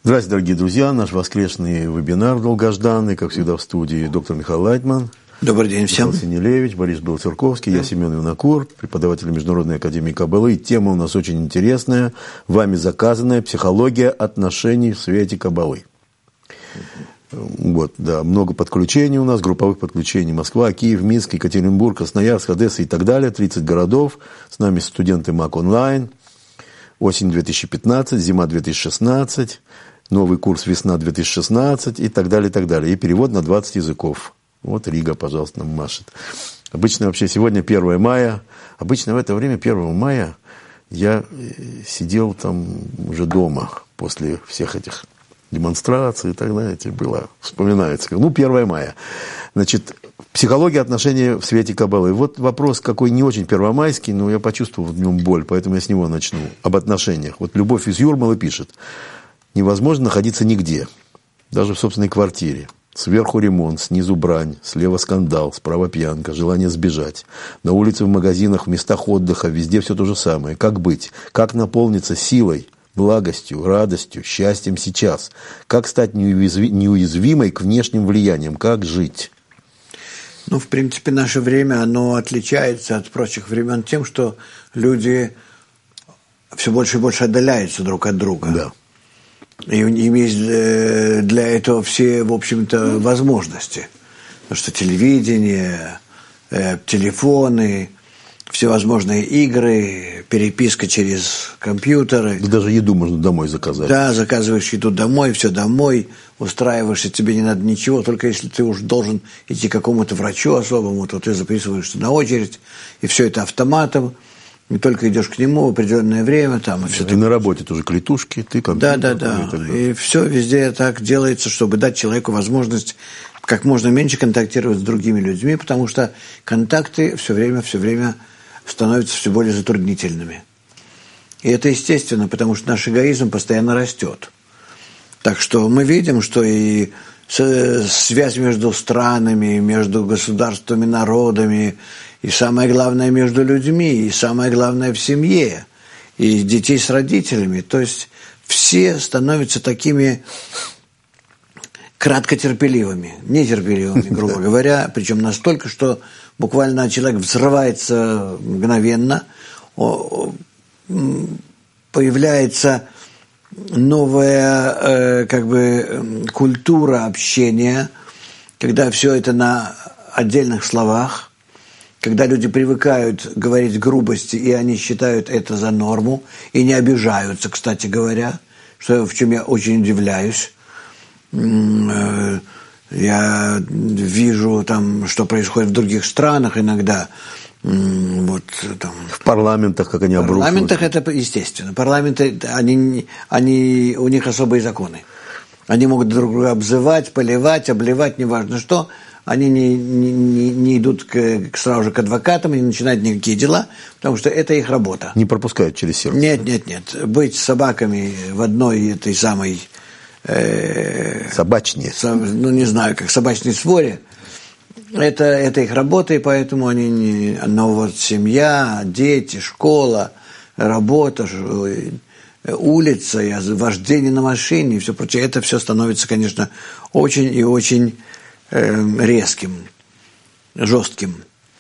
Здравствуйте, дорогие друзья. Наш воскресный вебинар долгожданный, как всегда, в студии доктор Михаил Лайтман. Добрый день всем. Михаил Синелевич, Борис Белоцерковский, я Семен Винокур, преподаватель Международной академии Каббалы. Тема у нас очень интересная, вами заказанная: психология отношений в свете Каббалы. Вот, да, много подключений у нас, групповых подключений. Москва, Киев, Минск, Екатеринбург, Красноярск, Одесса и так далее. 30 городов. С нами студенты МАК онлайн. Осень 2015, зима 2016, новый курс весна 2016 и так далее, и так далее. И перевод на 20 языков. Вот Рига, пожалуйста, нам машет. Обычно вообще сегодня 1 мая. Обычно в это время 1 мая я сидел там уже дома после всех этих демонстраций и так далее. Было, вспоминается. 1 мая. Значит, психология отношений в свете Каббалы. Вот вопрос, какой не очень первомайский, но я почувствовал в нем боль, поэтому я с него начну. Об отношениях. Вот Любовь из Юрмалы пишет: невозможно находиться нигде, даже в собственной квартире. Сверху ремонт, снизу брань, слева скандал, справа пьянка, желание сбежать. На улице, в магазинах, в местах отдыха, везде все то же самое. Как быть? Как наполниться силой, благостью, радостью, счастьем сейчас? Как стать неуязвимой к внешним влияниям? Как жить? В принципе, наше время, оно отличается от прочих времен тем, что люди все больше и больше отдаляются друг от друга. Да. И у них есть для этого все, в общем-то, возможности. Потому что телевидение, телефоны, всевозможные игры, переписка через компьютеры. Да даже еду можно домой заказать. Да, заказываешь еду домой, все домой, устраиваешься, тебе не надо ничего, только если ты уж должен идти к какому-то врачу особому, то ты записываешься на очередь, и все это автоматом. Не только идешь к нему в определенное время. Там, и все ты на работе тоже клетушки, ты компьютер. Да. И все везде так делается, чтобы дать человеку возможность как можно меньше контактировать с другими людьми, потому что контакты все время становятся все более затруднительными. И это естественно, потому что наш эгоизм постоянно растет. Так что мы видим, что и связь между странами, между государствами, народами, и самое главное между людьми, и самое главное в семье, и детей с родителями. То есть все становятся такими краткотерпеливыми, нетерпеливыми, грубо говоря, причем настолько, что буквально человек взрывается мгновенно, появляется новая культура общения, когда все это на отдельных словах, когда люди привыкают говорить грубости, и они считают это за норму, и не обижаются, кстати говоря, в чем я очень удивляюсь. Я вижу, что происходит в других странах иногда. В парламентах, как они обрушивают. В парламентах это естественно. Парламенты, у них особые законы. Они могут друг друга обзывать, поливать, обливать, неважно что. Они не идут сразу же к адвокатам, не начинают никакие дела, потому что это их работа. Не пропускают через сердце. Нет. Быть собаками в одной этой самой... собачне. Не знаю, как собачной своре. Это их работа, и поэтому они не... Но вот семья, дети, школа, работа, улица, вождение на машине и все прочее, это все становится, конечно, очень и очень резким, жестким.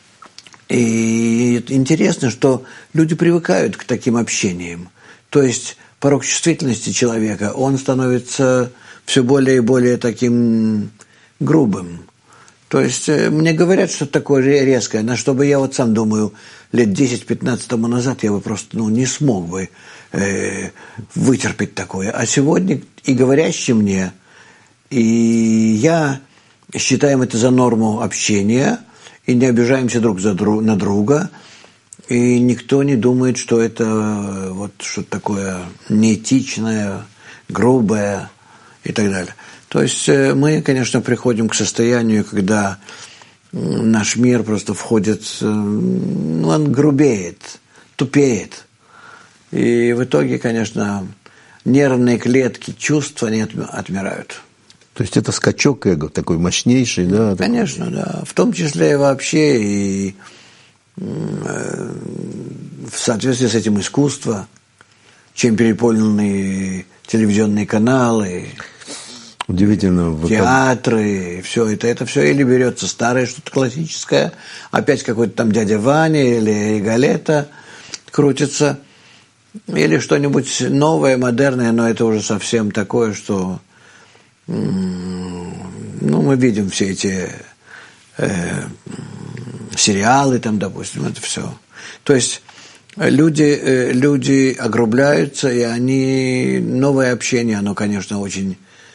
И интересно, что люди привыкают к таким общениям. То есть порог чувствительности человека, он становится все более и более таким грубым. То есть мне говорят, что такое резкое, на что бы я сам думаю, лет 10-15 тому назад я бы просто не смог бы вытерпеть такое. А сегодня и говорящий мне, и я считаем это за норму общения, и не обижаемся друг на друга, и никто не думает, что это что-то такое неэтичное, грубое и так далее. То есть мы, конечно, приходим к состоянию, когда наш мир просто входит, он грубеет, тупеет. И в итоге, конечно, нервные клетки, чувства, они отмирают. То есть это скачок эго такой мощнейший, да? Конечно, да. В том числе и вообще и в соответствии с этим искусство. чем переполненные телевизионные каналы, удивительно, театры, все это все или берется старое что-то классическое, опять какой-то там дядя Ваня или Галета крутится, или что-нибудь новое, модерное, но это уже совсем такое, что мы видим все эти сериалы там, допустим, это все. То есть люди огрубляются, и новое общение, оно, конечно, очень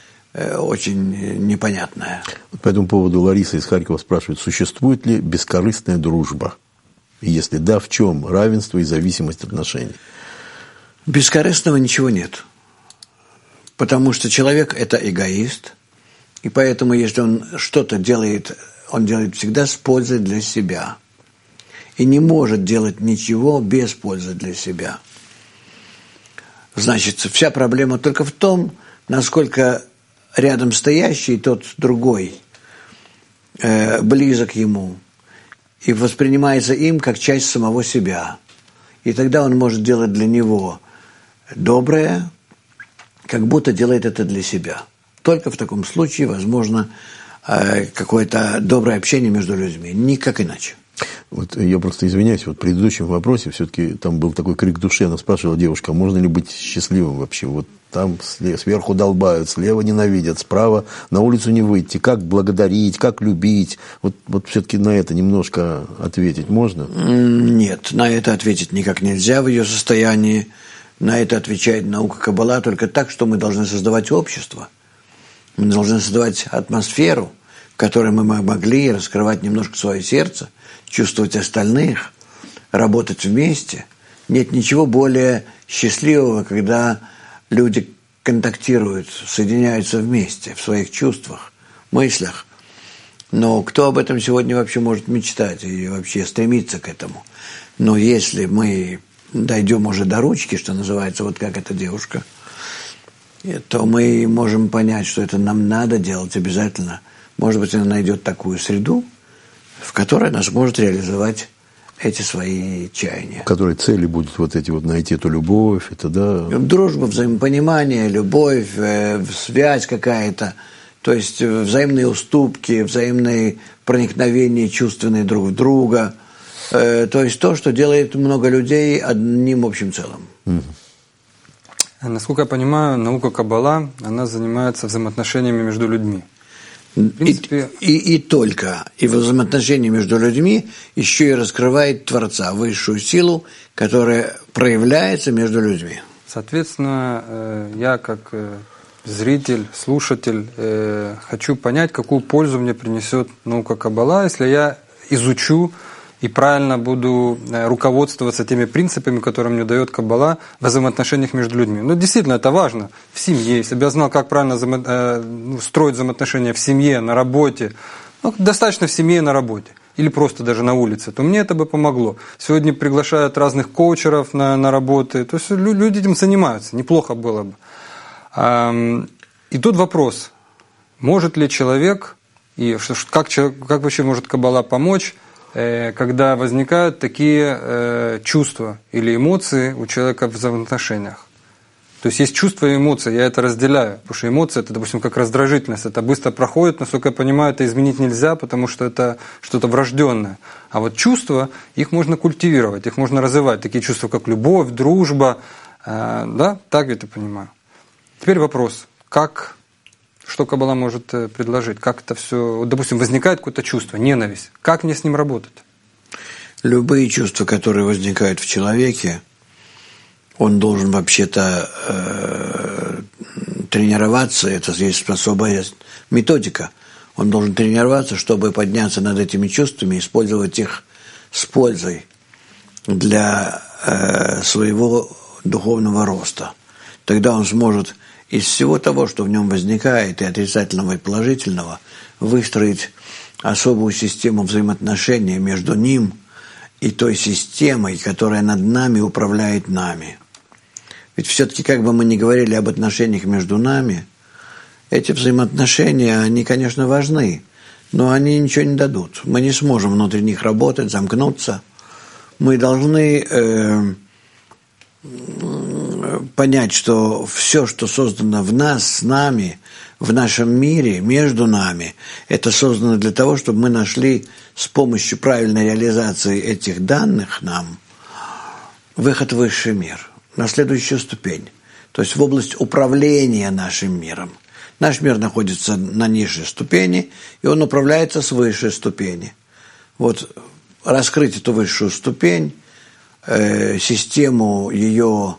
непонятное. По этому поводу Лариса из Харькова спрашивает, существует ли бескорыстная дружба? И если да, в чем равенство и зависимость отношений? Бескорыстного ничего нет. Потому что человек – это эгоист, и поэтому, если он что-то делает, он делает всегда с пользой для себя. И не может делать ничего без пользы для себя. Значит, вся проблема только в том, насколько рядом стоящий, тот другой, близок ему и воспринимается им как часть самого себя. И тогда он может делать для него доброе, как будто делает это для себя. Только в таком случае возможно какое-то доброе общение между людьми, никак иначе. Вот я просто извиняюсь, вот в предыдущем вопросе все-таки там был такой крик души, она спрашивала девушка, а можно ли быть счастливым вообще? Вот там сверху долбают, слева ненавидят, справа на улицу не выйти. Как благодарить, как любить? Вот все-таки на это немножко ответить можно? Нет, на это ответить никак нельзя в ее состоянии. На это отвечает наука Каббала только так, что мы должны создавать общество. Мы должны создавать атмосферу, в которой мы могли раскрывать немножко свое сердце, чувствовать остальных, работать вместе. Нет ничего более счастливого, когда люди контактируют, соединяются вместе в своих чувствах, мыслях. Но кто об этом сегодня вообще может мечтать и вообще стремиться к этому? Но если мы дойдем уже до ручки, что называется, вот как эта девушка, то мы можем понять, что это нам надо делать обязательно. Может быть, она найдет такую среду, в которой она сможет реализовать эти свои чаяния. В которой цели будет вот эти вот найти эту любовь, это да. Дружба, взаимопонимание, любовь, связь какая-то, то есть взаимные уступки, взаимные проникновения чувственные друг в друга, то есть то, что делает много людей одним общим целым. Насколько я понимаю, наука Каббала, она занимается взаимоотношениями между людьми. В принципе... И только. И взаимоотношения между людьми еще и раскрывает Творца, высшую силу, которая проявляется между людьми. Соответственно, я как зритель, слушатель хочу понять, какую пользу мне принесет наука Каббала, если я изучу и правильно буду руководствоваться теми принципами, которые мне дает Каббала в взаимоотношениях между людьми. Ну, действительно, это важно. В семье, если бы я знал, как правильно строить взаимоотношения в семье, на работе, достаточно в семье и на работе, или просто даже на улице, то мне это бы помогло. Сегодня приглашают разных коучеров на работы, то есть люди этим занимаются, неплохо было бы. И тут вопрос, может ли человек, и как вообще может Каббала помочь, когда возникают такие чувства или эмоции у человека в взаимоотношениях. То есть есть чувства и эмоции, я это разделяю, потому что эмоции это, допустим, как раздражительность, это быстро проходит, насколько я понимаю, это изменить нельзя, потому что это что-то врожденное. А вот чувства, их можно культивировать, их можно развивать, такие чувства, как любовь, дружба, да, так ведь я понимаю. Теперь вопрос, что Каббала может предложить? Как это все... Допустим, возникает какое-то чувство, ненависть. Как мне с ним работать? Любые чувства, которые возникают в человеке, он должен вообще-то тренироваться. Это есть особая методика. Он должен тренироваться, чтобы подняться над этими чувствами, использовать их с пользой для своего духовного роста. Тогда он сможет из всего того, что в нем возникает, и отрицательного, и положительного, выстроить особую систему взаимоотношений между ним и той системой, которая над нами управляет нами. Ведь все-таки, как бы мы ни говорили об отношениях между нами, эти взаимоотношения, они, конечно, важны, но они ничего не дадут. Мы не сможем внутри них работать, замкнуться. Мы должны понять, что все, что создано в нас, с нами, в нашем мире, между нами, это создано для того, чтобы мы нашли с помощью правильной реализации этих данных нам выход в высший мир, на следующую ступень, то есть в область управления нашим миром. Наш мир находится на низшей ступени, и он управляется с высшей ступени. Вот раскрыть эту высшую ступень, систему ее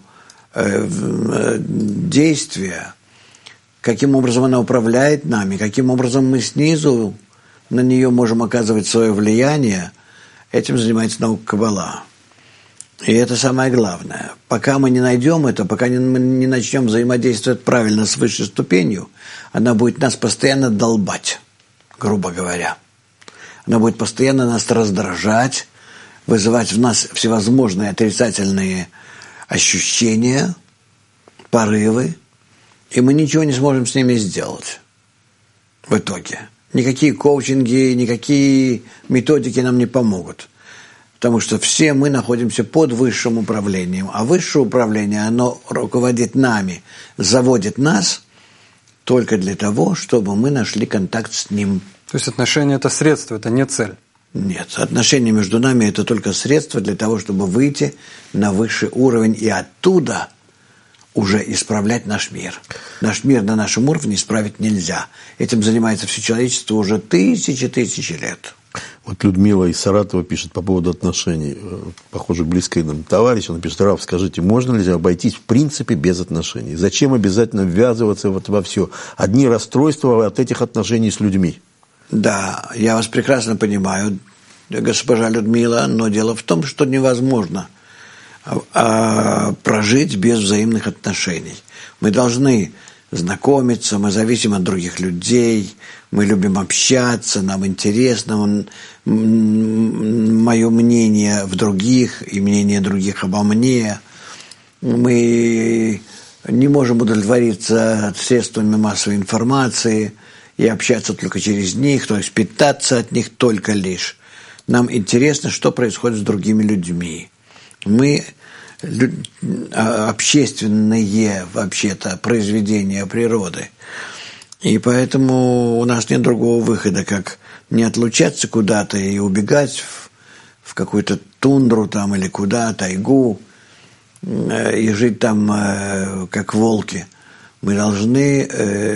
действия, каким образом она управляет нами, каким образом мы снизу на нее можем оказывать свое влияние, этим занимается наука Каббала. И это самое главное. Пока мы не найдем это, пока мы не начнем взаимодействовать правильно с высшей ступенью, она будет нас постоянно долбать, грубо говоря. Она будет постоянно нас раздражать, вызывать в нас всевозможные отрицательные ощущения, порывы, и мы ничего не сможем с ними сделать в итоге. Никакие коучинги, никакие методики нам не помогут. Потому что все мы находимся под высшим управлением. А высшее управление, оно руководит нами, заводит нас только для того, чтобы мы нашли контакт с ним. То есть отношения – это средство, это не цель? Нет, отношения между нами – это только средство для того, чтобы выйти на высший уровень и оттуда уже исправлять наш мир. Наш мир на нашем уровне исправить нельзя. Этим занимается все человечество уже тысячи лет. Вот Людмила из Саратова пишет по поводу отношений. Похоже, близкий нам товарищ. Она пишет: Рав, скажите, можно ли обойтись в принципе без отношений? Зачем обязательно ввязываться во все? Одни расстройства от этих отношений с людьми. Да, я вас прекрасно понимаю, госпожа Людмила, но дело в том, что невозможно прожить без взаимных отношений. Мы должны знакомиться, мы зависим от других людей, мы любим общаться, нам интересно мое мнение в других и мнение других обо мне. Мы не можем удовлетвориться средствами массовой информации и общаться только через них, то есть питаться от них только лишь. Нам интересно, что происходит с другими людьми. Мы общественные, вообще-то, произведения природы. И поэтому у нас нет другого выхода, как не отлучаться куда-то и убегать в какую-то тундру там или куда, тайгу, и жить там как волки. Мы должны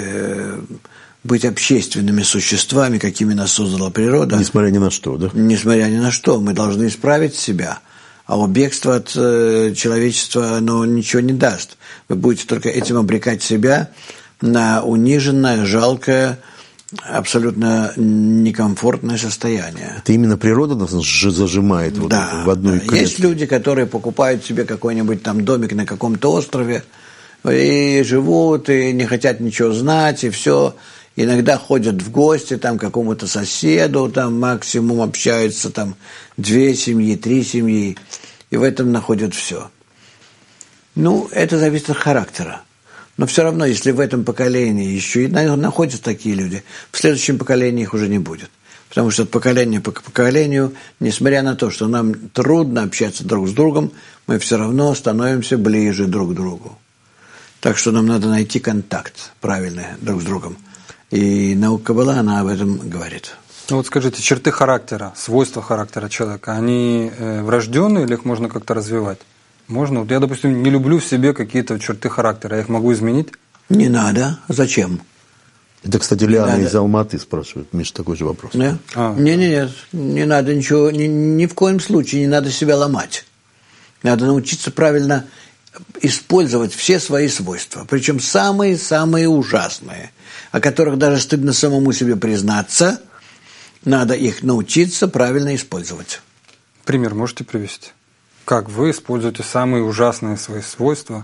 быть общественными существами, какими нас создала природа. Несмотря ни на что, да? Несмотря ни на что. Мы должны исправить себя. А бегство от человечества, оно ничего не даст. Вы будете только этим обрекать себя на униженное, жалкое, абсолютно некомфортное состояние. Это именно природа нас зажимает в одну клетку. Есть люди, которые покупают себе какой-нибудь там домик на каком-то острове и живут, и не хотят ничего знать, и все. Иногда ходят в гости там, к какому-то соседу, там максимум общаются там 2 семьи, 3 семьи, и в этом находят все. Ну, это зависит от характера. Но все равно, если в этом поколении еще и находятся такие люди, в следующем поколении их уже не будет. Потому что от поколения к поколению, несмотря на то, что нам трудно общаться друг с другом, мы все равно становимся ближе друг к другу. Так что нам надо найти контакт правильный друг с другом. И наука Каббала, она об этом говорит. Ну вот скажите, черты характера, свойства характера человека, они врожденные или их можно как-то развивать? Можно? Вот я, допустим, не люблю в себе какие-то черты характера, я их могу изменить? Не надо. Зачем? Это, кстати, Лиана из Алматы спрашивает. Миша, такой же вопрос. Нет, нет, не надо ничего, ни в коем случае не надо себя ломать. Надо научиться правильно использовать все свои свойства, причем самые-самые ужасные, о которых даже стыдно самому себе признаться, надо их научиться правильно использовать. Пример можете привести? Как вы используете самые ужасные свои свойства,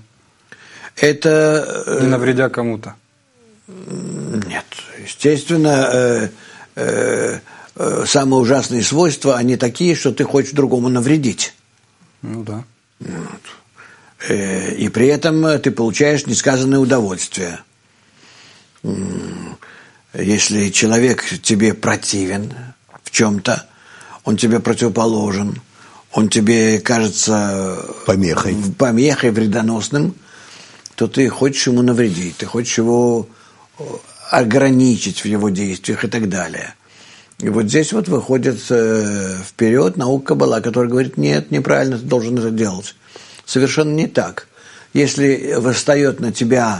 это не навредя кому-то? Нет, естественно, самые ужасные свойства, они такие, что ты хочешь другому навредить. Ну да. Вот. И при этом ты получаешь несказанное удовольствие. Если человек тебе противен в чем-то, он тебе противоположен, он тебе кажется помехой вредоносным, то ты хочешь ему навредить, ты хочешь его ограничить в его действиях и так далее. И вот здесь вот выходит вперед наука Каббала, которая говорит, нет, неправильно, ты должен это делать. Совершенно не так. Если восстает на тебя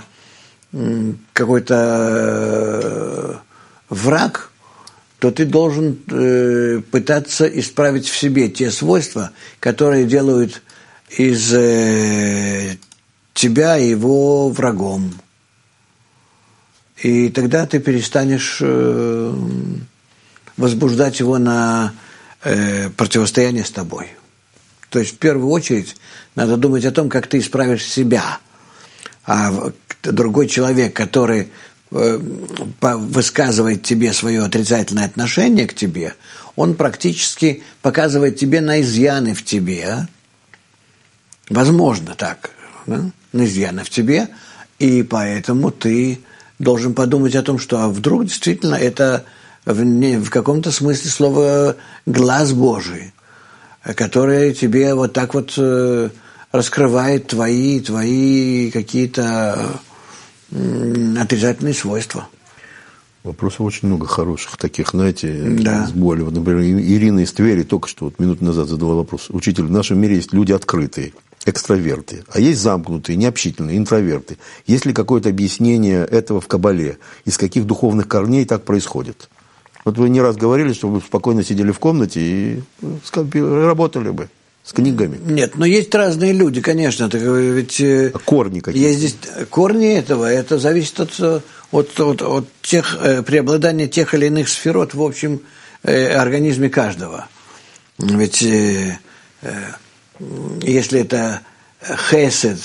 какой-то враг, то ты должен пытаться исправить в себе те свойства, которые делают из тебя его врагом. И тогда ты перестанешь возбуждать его на противостояние с тобой. То есть в первую очередь надо думать о том, как ты исправишь себя. А другой человек, который высказывает тебе свое отрицательное отношение к тебе, он практически показывает тебе на изъяны в тебе. Возможно так, да? На изъяны в тебе, и поэтому ты должен подумать о том, что а вдруг действительно это в каком-то смысле слово «глаз Божий», которое тебе вот так вот раскрывает твои какие-то отрицательные свойства. Вопросов очень много хороших, таких, знаете, да. С болью. Вот, например, Ирина из Твери только что, вот минуту назад задала вопрос. Учитель, в нашем мире есть люди открытые, экстраверты, а есть замкнутые, необщительные, интроверты. Есть ли какое-то объяснение этого в Каббале? Из каких духовных корней так происходит? Вот вы не раз говорили, что вы спокойно сидели в комнате и работали бы с книгами. Нет, но есть разные люди, конечно. Ведь корни какие? Есть здесь корни этого. Это зависит от тех преобладания тех или иных сферот в общем организме каждого. Ведь если это хесед,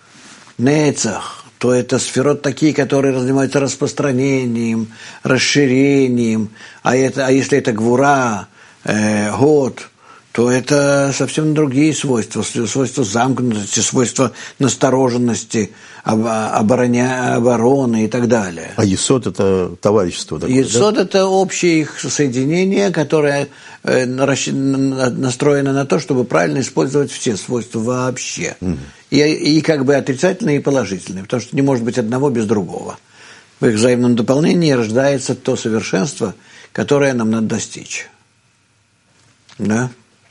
нецах, то это сферот такие, которые занимаются распространением, расширением. А если это гвура, год, то это совсем другие свойства. Свойства замкнутости, свойства настороженности, обороны и так далее. А есод – это товарищество такое, есод да? Это общее их соединение, которое настроено на то, чтобы правильно использовать все свойства вообще. Угу. И как бы отрицательные, и положительные, потому что не может быть одного без другого. В их взаимном дополнении рождается то совершенство, которое нам надо достичь. Да?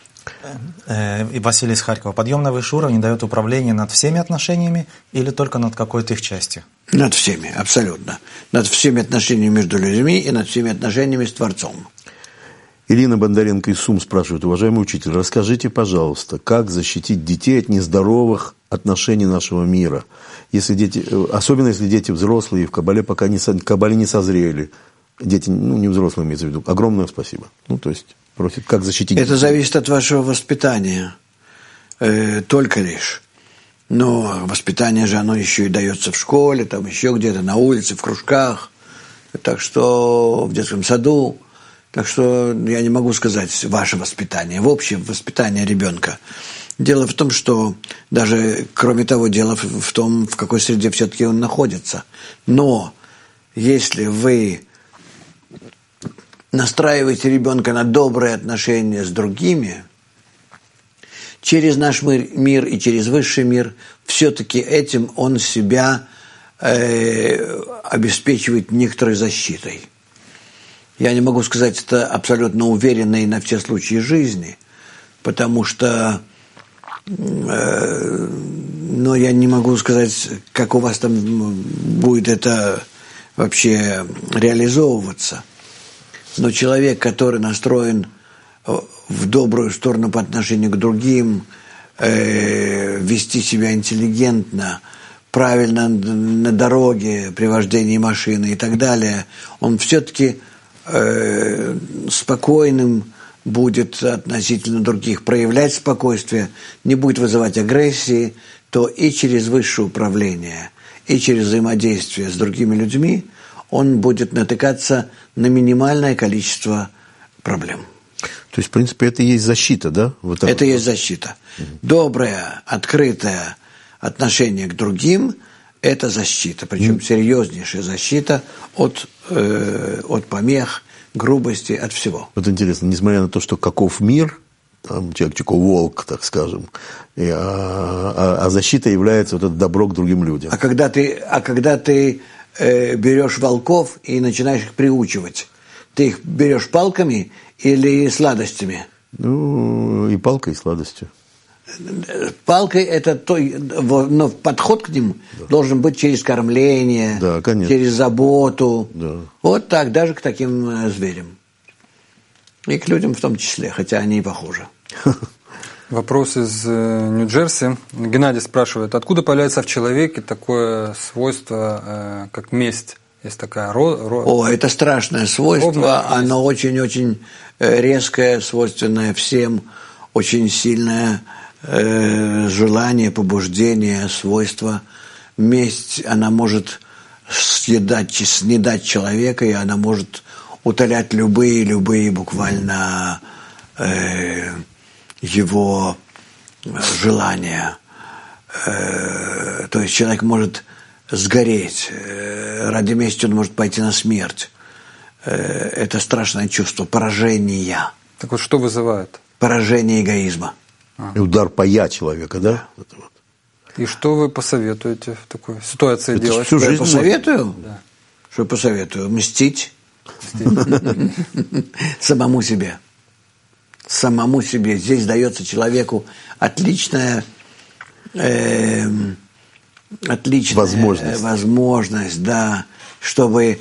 Василий из Харькова. Подъем на высший уровень дает управление над всеми отношениями или только над какой-то их частью? Над всеми, абсолютно. Над всеми отношениями между людьми и над всеми отношениями с Творцом. Ирина Бондаренко из Сум спрашивает: уважаемый учитель, расскажите, пожалуйста, как защитить детей от нездоровых отношений нашего мира, если дети, особенно если дети взрослые, в Каббале пока не созрели, дети, не взрослые имеется в виду. Огромное спасибо. То есть просит, как защитить детей. Это зависит от вашего воспитания, только лишь. Но воспитание же, оно еще и дается в школе, там еще где-то, на улице, в кружках, так что в детском саду. Так что я не могу сказать ваше воспитание, в общем воспитание ребенка. Дело в том, что даже, кроме того, дело в том, в какой среде все-таки он находится. Но если вы настраиваете ребенка на добрые отношения с другими, через наш мир и через высший мир, все-таки этим он себя обеспечивает некоторой защитой. Я не могу сказать это абсолютно уверенно и на все случаи жизни, потому что, но я не могу сказать, как у вас там будет это вообще реализовываться. Но человек, который настроен в добрую сторону по отношению к другим, вести себя интеллигентно, правильно на дороге, при вождении машины и так далее, он все-таки спокойным будет относительно других, проявлять спокойствие, не будет вызывать агрессии, то и через высшее управление, и через взаимодействие с другими людьми он будет натыкаться на минимальное количество проблем. То есть, в принципе, это и есть защита, да? Вот это и есть защита. Доброе, открытое отношение к другим – это защита, причем серьезнейшая защита от помех, грубости, от всего. Вот интересно, несмотря на то, что каков мир, там, человек волк, так скажем. А защита является вот это добро к другим людям. А когда ты берешь волков и начинаешь их приучивать, ты их берешь палками или сладостями? Ну, и палкой, и сладостью. Палкой это но подход к ним должен быть через кормление, да, через заботу. Да. Вот так, даже к таким зверям. И к людям в том числе, хотя они и похожи. Вопрос из Нью-Джерси. Геннадий спрашивает, откуда появляется в человеке такое свойство, как месть? Есть такая это страшное свойство, оно очень-очень резкое, свойственное всем, очень сильное желание, побуждение, свойство. Месть, она может снедать человека, и она может утолять любые буквально его желания. То есть человек может сгореть. Ради мести он может пойти на смерть. Это страшное чувство поражения. Так вот, что вызывает? Поражение эгоизма. И удар по «я» человека, да? И что вы посоветуете в такой ситуации делать? Всю жизнь посоветую? Да. Что посоветую? Мстить. Самому себе. Самому себе. Здесь дается человеку отличная возможность, да, чтобы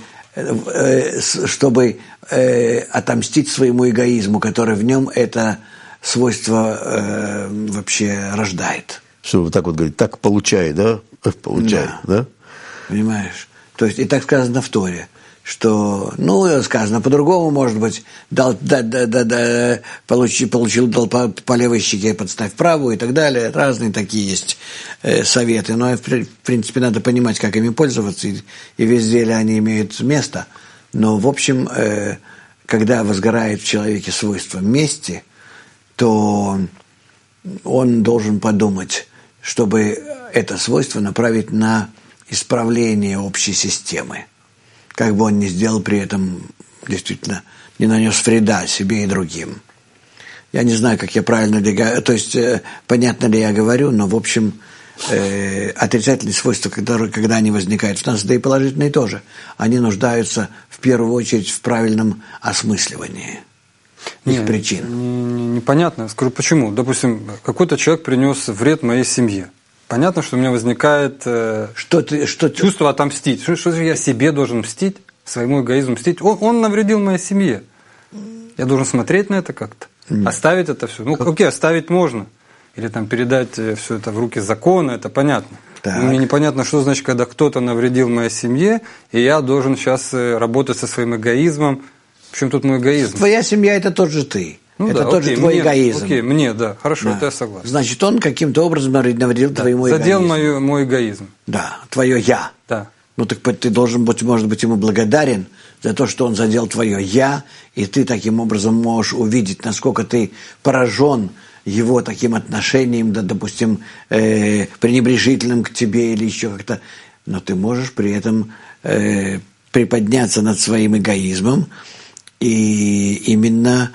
отомстить своему эгоизму, который в нем это свойство вообще рождает. Что вы так вот говорите, так получай, да? Получай, да? Понимаешь? То есть, и так сказано в Торе, что, сказано по-другому, может быть, получил по левой щеке, подставь правую и так далее. Разные такие есть советы. Но, в принципе, надо понимать, как ими пользоваться, и везде ли они имеют место. Но, в общем, когда возгорает в человеке свойство мести, то он должен подумать, чтобы это свойство направить на исправление общей системы. Как бы он ни сделал при этом, действительно, не нанес вреда себе и другим. Я не знаю, как я правильно, то есть, понятно ли я говорю, но, в общем, отрицательные свойства, когда они возникают в нас, да и положительные тоже, они нуждаются в первую очередь в правильном осмысливании их причин. Непонятно. Скажу, почему. Допустим, какой-то человек принес вред моей семье. Понятно, что у меня возникает чувство отомстить. Что же я себе должен мстить, своему эгоизму мстить? Он навредил моей семье. Я должен смотреть на это как-то? Оставить это все? Оставить можно. Или там передать все это в руки закона, это понятно. Так. Мне непонятно, что значит, когда кто-то навредил моей семье, и я должен сейчас работать со своим эгоизмом. В чем тут мой эгоизм? Твоя семья – это тот же ты. Это тот же твой эгоизм. Мне, хорошо, это я согласен. Значит, он каким-то образом навредил твоему эгоизму. Задел мой эгоизм. Да, твое «я». Да. Так ты должен быть, может быть, ему благодарен за то, что он задел твое «я», и ты таким образом можешь увидеть, насколько ты поражен его таким отношением, да, допустим, пренебрежительным к тебе или еще как-то. Но ты можешь при этом приподняться над своим эгоизмом и именно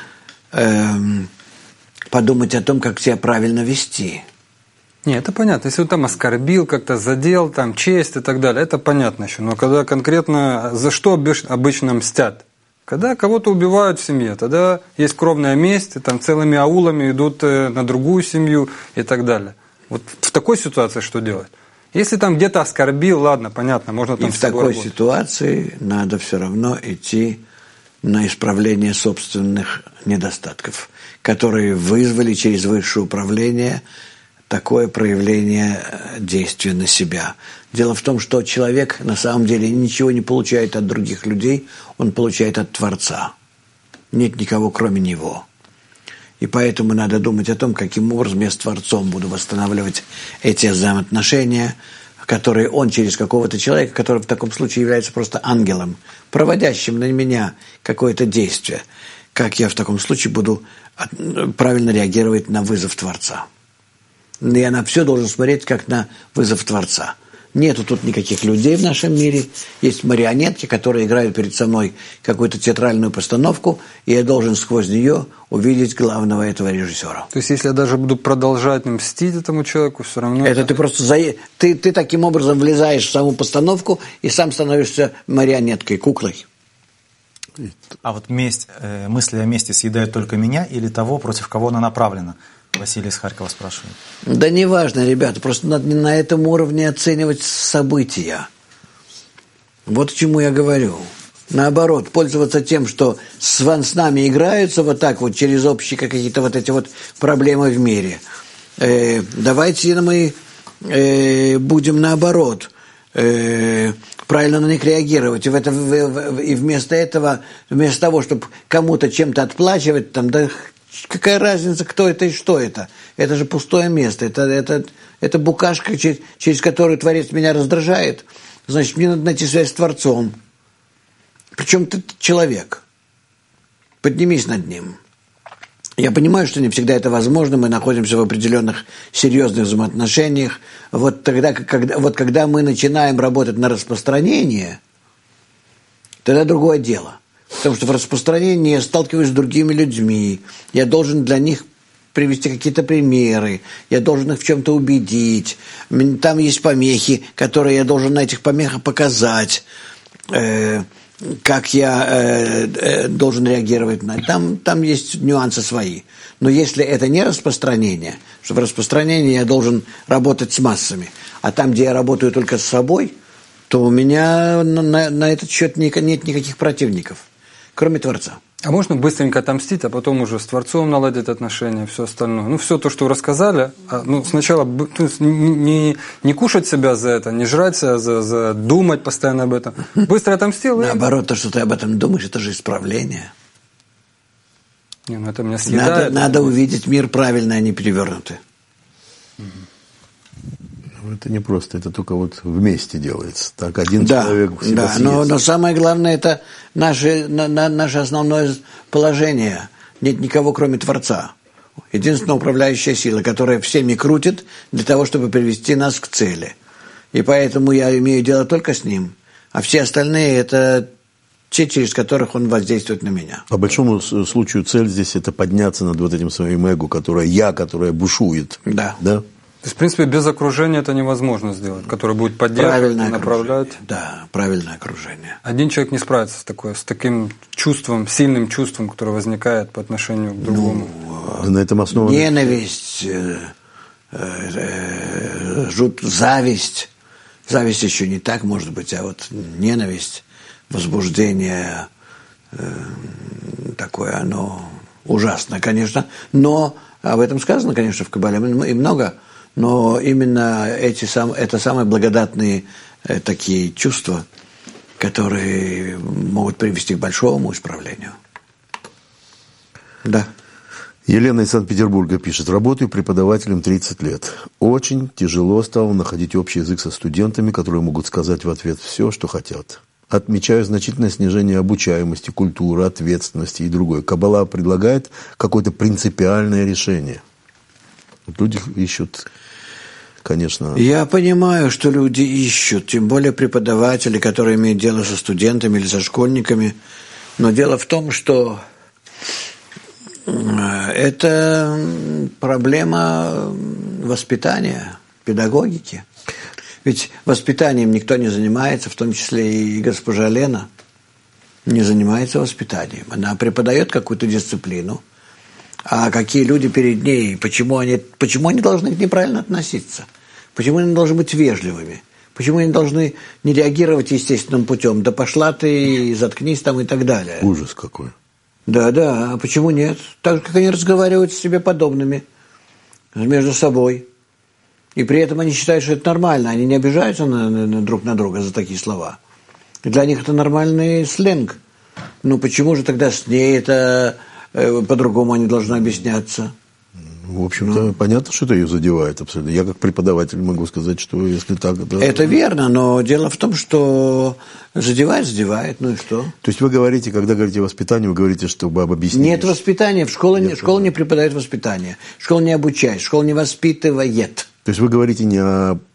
подумать о том, как себя правильно вести. Нет, это понятно. Если он там оскорбил, как-то задел, там, честь и так далее, это понятно еще. Но когда конкретно за что обычно мстят? Когда кого-то убивают в семье, тогда есть кровная месть, и там целыми аулами идут на другую семью и так далее. Вот в такой ситуации что делать? Если там где-то оскорбил, ладно, понятно, можно там... И в такой ситуации надо все равно идти на исправление собственных недостатков, которые вызвали через высшее управление такое проявление действия на себя. Дело в том, что человек на самом деле ничего не получает от других людей, он получает от Творца. Нет никого, кроме него. И поэтому надо думать о том, каким образом я с Творцом буду восстанавливать эти взаимоотношения, которые он через какого-то человека, который в таком случае является просто ангелом, проводящим на меня какое-то действие. Как я в таком случае буду правильно реагировать на вызов Творца. Я на все должен смотреть, как на вызов Творца. Нету тут никаких людей в нашем мире. Есть марионетки, которые играют перед собой какую-то театральную постановку, и я должен сквозь нее увидеть главного этого режиссера. То есть, если я даже буду продолжать мстить этому человеку, все равно... Это ты просто... Ты таким образом влезаешь в саму постановку и сам становишься марионеткой, куклой. А вот месть, мысли о мести съедают только меня или того, против кого она направлена? Василий из Харькова спрашивает. Да неважно, ребята, просто надо на этом уровне оценивать события. Вот к чему я говорю. Наоборот, пользоваться тем, что с нами играются вот так вот через общие какие-то вот эти вот проблемы в мире. Давайте мы будем наоборот правильно на них реагировать. И вместо этого, вместо того, чтобы кому-то чем-то отплачивать, там, да какая разница, кто это и что это? Это же пустое место. Это букашка, через которую Творец меня раздражает. Значит, мне надо найти связь с Творцом. Причем ты человек. Поднимись над ним. Я понимаю, что не всегда это возможно. Мы находимся в определенных серьезных взаимоотношениях. Вот когда мы начинаем работать на распространение, тогда другое дело. Потому что в распространении я сталкиваюсь с другими людьми. Я должен для них привести какие-то примеры. Я должен их в чем-то убедить. Там есть помехи, которые я должен на этих помехах показать. Как я должен реагировать на это. Там есть нюансы свои. Но если это не распространение, что в распространении я должен работать с массами, а там, где я работаю только с собой, то у меня на этот счет нет никаких противников, кроме Творца. А можно быстренько отомстить, а потом уже с Творцом наладить отношения, все остальное? Ну, все то, что вы рассказали, сначала не кушать себя за это, не жрать себя за думать постоянно об этом. Быстро отомстил. Наоборот, то, что ты об этом думаешь, это же исправление. Это меня съедает. Надо увидеть мир правильно, а не перевернутый. Это не просто, это только вот вместе делается. Так один человек всегда съест. Но самое главное, это наше основное положение. Нет никого, кроме Творца. Единственная управляющая сила, которая всеми крутит для того, чтобы привести нас к цели. И поэтому я имею дело только с ним. А все остальные – это те, через которых он воздействует на меня. По большому случаю цель здесь – это подняться над вот этим своим эго, которое бушует. Да. То есть, в принципе, без окружения это невозможно сделать, которое будет поддерживать и направлять. Да, правильное окружение. Один человек не справится с таким чувством, сильным чувством, которое возникает по отношению к другому. На этом основано. Ненависть, зависть. Зависть еще не так, может быть, а вот ненависть, возбуждение, такое оно ужасное, конечно. Но об этом сказано, конечно, в Кабале и много. Но именно это самые благодатные такие чувства, которые могут привести к большому исправлению. Да. Елена из Санкт-Петербурга пишет. Работаю преподавателем 30 лет. Очень тяжело стало находить общий язык со студентами, которые могут сказать в ответ все, что хотят. Отмечаю значительное снижение обучаемости, культуры, ответственности и другое. Каббала предлагает какое-то принципиальное решение. Вот люди ищут, конечно... Я понимаю, что люди ищут, тем более преподаватели, которые имеют дело со студентами или со школьниками. Но дело в том, что это проблема воспитания, педагогики. Ведь воспитанием никто не занимается, в том числе и госпожа Лена не занимается воспитанием. Она преподает какую-то дисциплину. А какие люди перед ней, почему они должны к ней правильно относиться? Почему они должны быть вежливыми? Почему они должны не реагировать естественным путем? Да пошла ты, заткнись там и так далее. Ужас какой. Да, а почему нет? Так же, как они разговаривают с себе подобными, между собой. И при этом они считают, что это нормально. Они не обижаются друг на друга за такие слова. И для них это нормальный сленг. Ну почему же тогда с ней это... по-другому они должны объясняться? В общем-то, понятно, что это ее задевает абсолютно. Я как преподаватель могу сказать, что если так... Это верно, но дело в том, что задевает, ну и что? То есть вы говорите, когда говорите о воспитании, вы говорите, чтобы об объяснении. Нет воспитания, школа не преподает воспитание, школа не обучает, школа не воспитывает. То есть вы говорите не о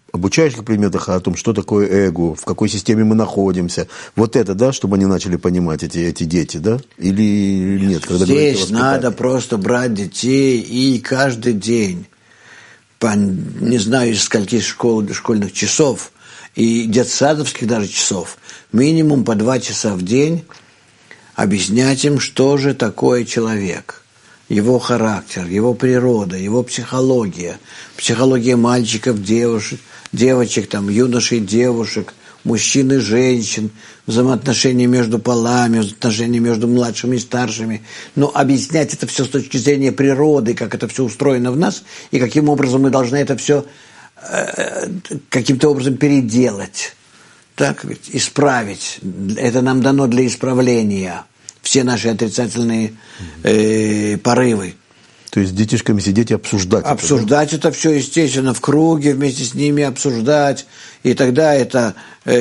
обучающих предметах о том, что такое эго, в какой системе мы находимся. Вот это, да, чтобы они начали понимать, эти дети, да? Или нет? Когда здесь надо просто брать детей и каждый день, по не знаю из скольких школьных часов, и детсадовских даже часов, минимум по 2 часа в день объяснять им, что же такое человек, его характер, его природа, его психология, психология мальчиков, девочек, там, юношей, девушек, мужчин и женщин, взаимоотношения между полами, взаимоотношения между младшими и старшими. Но объяснять это все с точки зрения природы, как это все устроено в нас, и каким образом мы должны это все каким-то образом переделать, так ведь, исправить. Это нам дано для исправления. Все наши отрицательные порывы. То есть с детишками сидеть и обсуждать. Обсуждать это все, естественно, в круге, вместе с ними обсуждать. И тогда эта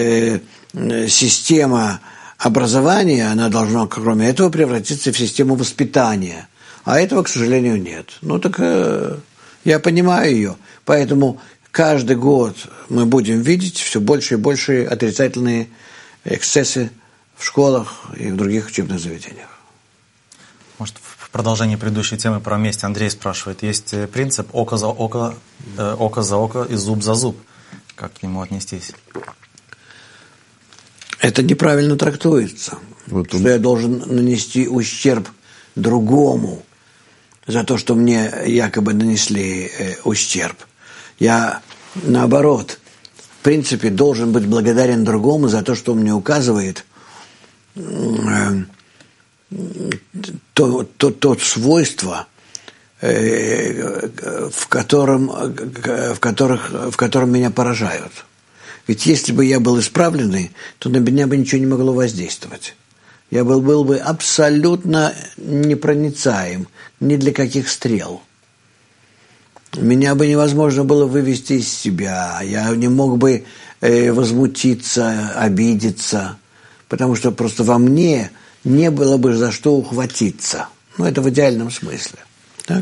система образования, она должна, кроме этого, превратиться в систему воспитания. А этого, к сожалению, нет. Ну так я понимаю ее. Поэтому каждый год мы будем видеть все больше и больше отрицательные эксцессы в школах и в других учебных заведениях. Может, в продолжении предыдущей темы про месть Андрей спрашивает, есть принцип око за око и зуб за зуб. Как к нему отнестись? Это неправильно трактуется. Вот что я должен нанести ущерб другому за то, что мне якобы нанесли ущерб. Я, наоборот, в принципе, должен быть благодарен другому за то, что он мне указывает тот свойство, в котором меня поражают. Ведь если бы я был исправленный, то на меня бы ничего не могло воздействовать. Я был бы абсолютно непроницаем ни для каких стрел. Меня бы невозможно было вывести из себя. Я не мог бы возмутиться, обидеться, потому что просто во мне не было бы за что ухватиться. Ну, это в идеальном смысле. Так?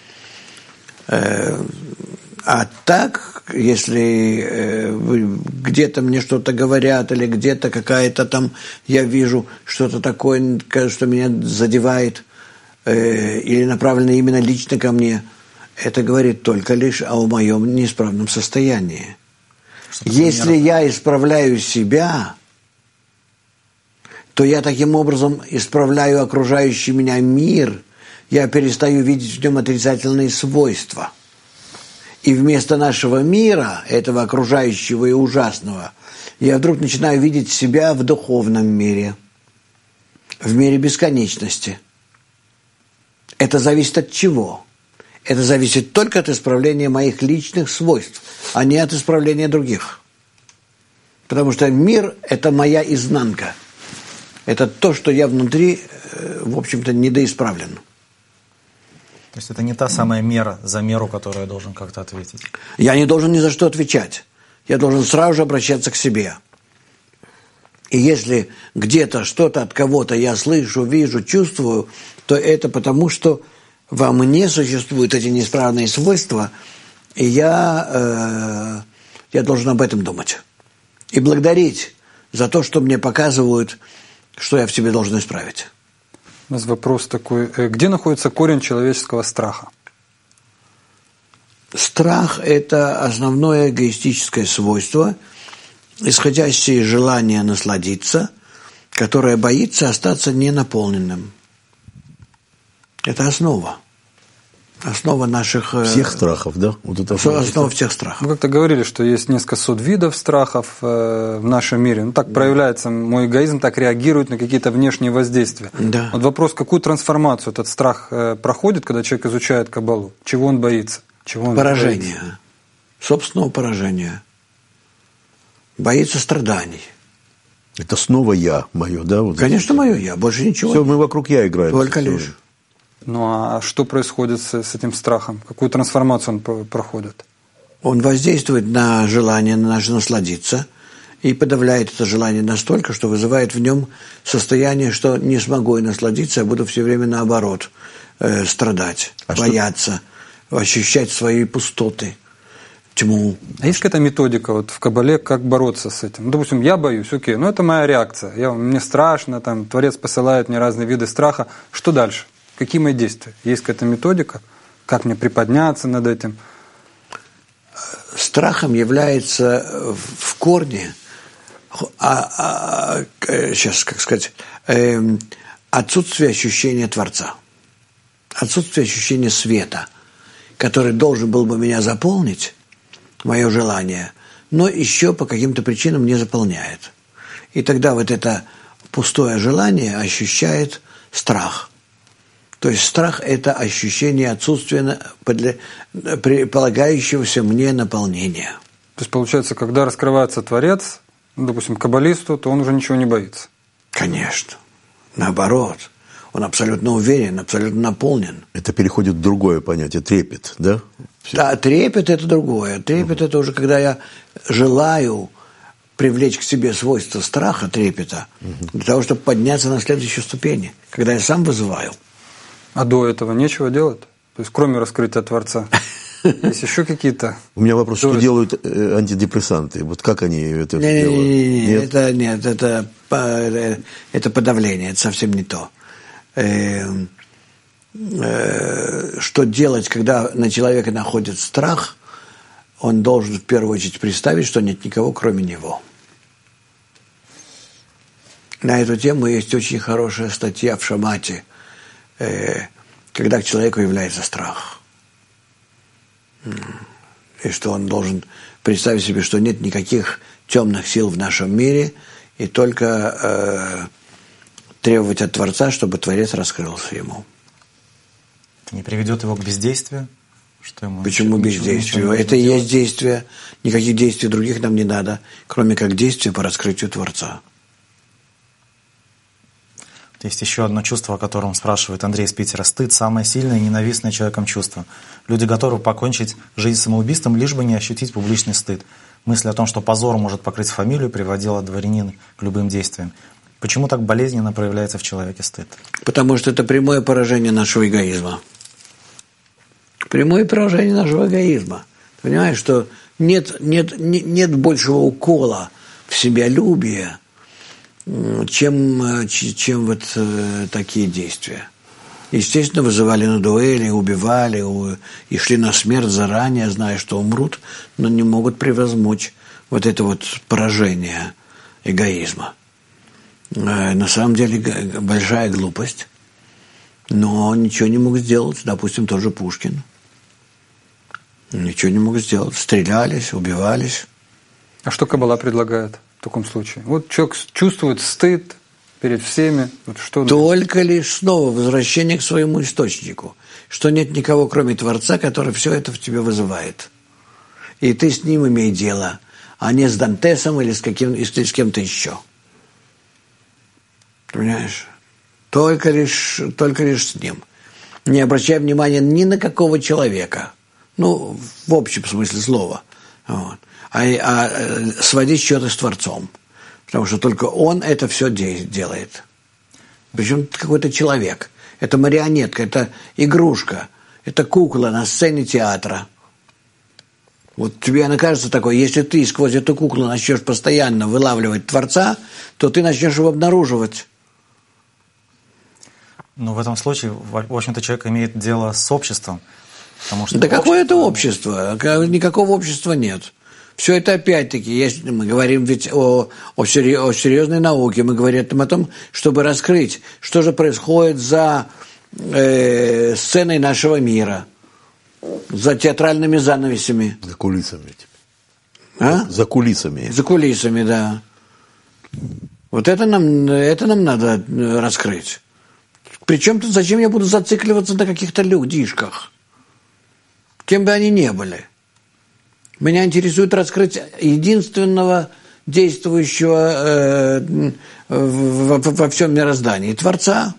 А так, если где-то мне что-то говорят, или где-то какая-то там, я вижу что-то такое, что меня задевает, или направлено именно лично ко мне, это говорит только лишь о моем неисправном состоянии. Если я исправляю себя, то я таким образом исправляю окружающий меня мир, я перестаю видеть в нем отрицательные свойства. И вместо нашего мира, этого окружающего и ужасного, я вдруг начинаю видеть себя в духовном мире, в мире бесконечности. Это зависит от чего? Это зависит только от исправления моих личных свойств, а не от исправления других. Потому что мир – это моя изнанка. Это то, что я внутри, в общем-то, недоисправлен. То есть это не та самая мера за меру, которую я должен как-то ответить? Я не должен ни за что отвечать. Я должен сразу же обращаться к себе. И если где-то что-то от кого-то я слышу, вижу, чувствую, то это потому, что во мне существуют эти неисправные свойства, и я должен об этом думать. И благодарить за то, что мне показывают, что я в себе должен исправить. У нас вопрос такой. Где находится корень человеческого страха? Страх – это основное эгоистическое свойство, исходящее из желания насладиться, которое боится остаться ненаполненным. Это основа. Основа наших... Всех страхов, да? Вот это основа всех страхов. Мы как-то говорили, что есть несколько сот видов страхов в нашем мире. Ну, так проявляется мой эгоизм, так реагирует на какие-то внешние воздействия. Да. Вот вопрос, какую трансформацию этот страх проходит, когда человек изучает Каббалу? Чего он боится? Поражения. Боится? Собственного поражения. Боится страданий. Это снова я, мое, да? Вот конечно, мое я. Больше ничего. Все, мы вокруг я играем. Только лишь. Ну, а что происходит с этим страхом? Какую трансформацию он проходит? Он воздействует на желание наше насладиться и подавляет это желание настолько, что вызывает в нем состояние, что не смогу и насладиться, а буду все время наоборот страдать, бояться, ощущать свои пустоты. тьму. А есть какая-то методика вот в Кабале, как бороться с этим? Ну, допустим, я боюсь, окей, но это моя реакция. Мне страшно, там, Творец посылает мне разные виды страха. Что дальше? Какие мои действия? Есть какая-то методика? Как мне приподняться над этим? Страхом является в корне, сейчас, как сказать, отсутствие ощущения Творца, отсутствие ощущения света, который должен был бы меня заполнить, мое желание, но еще по каким-то причинам не заполняет. И тогда вот это пустое желание ощущает страх. То есть страх – это ощущение отсутствия полагающегося мне наполнения. То есть, получается, когда раскрывается Творец, допустим, каббалисту, то он уже ничего не боится? Конечно. Наоборот. Он абсолютно уверен, абсолютно наполнен. Это переходит в другое понятие, трепет, да? Да, трепет – это другое. Трепет – это уже когда я желаю привлечь к себе свойства страха, трепета, для того, чтобы подняться на следующую ступень, когда я сам вызываю. А до этого нечего делать? То есть, кроме раскрытия Творца? Есть еще какие-то? У меня вопрос, что делают антидепрессанты? Вот как они это делают? Нет, это подавление, это совсем не то. Что делать, когда на человека находит страх, он должен в первую очередь представить, что нет никого, кроме него. На эту тему есть очень хорошая статья в Шамате, когда к человеку является страх. И что он должен представить себе, что нет никаких темных сил в нашем мире, и только требовать от Творца, чтобы Творец раскрылся ему. Это не приведет его к бездействию? Что ему Почему бездействию? Это и есть действие. Никаких действий других нам не надо, кроме как действия по раскрытию Творца. Есть еще одно чувство, о котором спрашивает Андрей из Питера. Стыд – самое сильное и ненавистное человеком чувство. Люди готовы покончить жизнь самоубийством, лишь бы не ощутить публичный стыд. Мысль о том, что позор может покрыть фамилию, приводила дворянина к любым действиям. Почему так болезненно проявляется в человеке стыд? Потому что это прямое поражение нашего эгоизма. Прямое поражение нашего эгоизма. Понимаешь, что нет большего укола в себялюбие, чем вот такие действия. Естественно, вызывали на дуэли, убивали и шли на смерть заранее, зная, что умрут, но не могут превозмочь вот это вот поражение эгоизма. На самом деле большая глупость, но ничего не мог сделать. Допустим, тот же Пушкин. Ничего не мог сделать. Стрелялись, убивались. А что Каббала предлагает в таком случае? Вот человек чувствует стыд перед всеми. Вот что только лишь снова возвращение к своему источнику, что нет никого, кроме Творца, который все это в тебе вызывает. И ты с ним имей дело, а не с Дантесом или с кем-то еще. Понимаешь? Только лишь с ним. Не обращай внимания ни на какого человека. Ну, в общем смысле слова. Вот. А своди счеты с Творцом. Потому что только он это все делает. Причем какой-то человек. Это марионетка, это игрушка, это кукла на сцене театра. Вот тебе она кажется такой, если ты сквозь эту куклу начнешь постоянно вылавливать Творца, то ты начнешь его обнаруживать. Но в этом случае, в общем-то, человек имеет дело с обществом. Потому что да какое это общество? Никакого общества нет. Все это опять-таки, если мы говорим ведь о серьезной науке, мы говорим о том, чтобы раскрыть, что же происходит за сценой нашего мира, за театральными занавесями. За кулисами. А? За кулисами. За кулисами, да. Вот это нам надо раскрыть. Причем тут зачем я буду зацикливаться на каких-то людишках? Кем бы они ни были. Меня интересует раскрыть единственного действующего во всем мироздании Творца.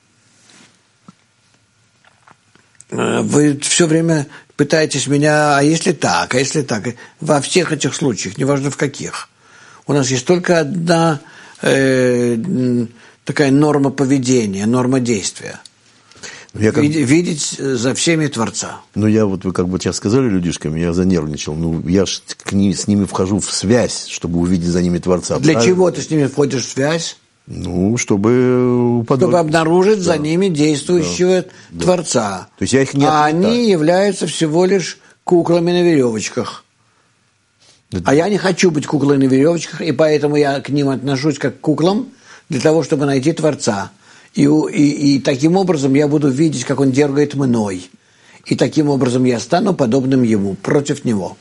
Вы все время пытаетесь меня, а если так? Во всех этих случаях, неважно в каких. У нас есть только одна такая норма поведения, норма действия. Видеть за всеми Творца. Ну, я вот, вы как бы сейчас сказали людишками, я занервничал. Ну, я ж с ними вхожу в связь, чтобы увидеть за ними Творца. Для чего ты с ними входишь в связь? Ну, чтобы обнаружить за ними действующего Творца. То есть я их не А отметаю. они являются всего лишь куклами на веревочках. А я не хочу быть куклой на веревочках, и поэтому я к ним отношусь как к куклам для того, чтобы найти Творца. И таким образом я буду видеть, как он дергает мной. И таким образом я стану подобным ему, против него.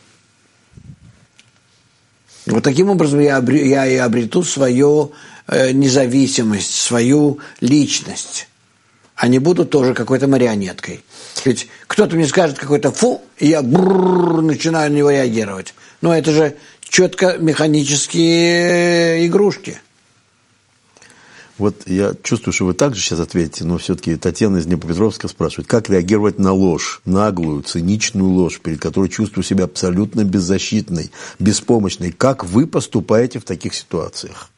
Вот таким образом я и обрету свою независимость, свою личность. А не буду тоже какой-то марионеткой. Ведь кто-то мне скажет какой-то «фу», и я начинаю на него реагировать. Но это же четко механические игрушки. Вот я чувствую, что вы также сейчас ответите, но все-таки Татьяна из Днепропетровска спрашивает, как реагировать на ложь, наглую, циничную ложь, перед которой чувствую себя абсолютно беззащитной, беспомощной. Как вы поступаете в таких ситуациях?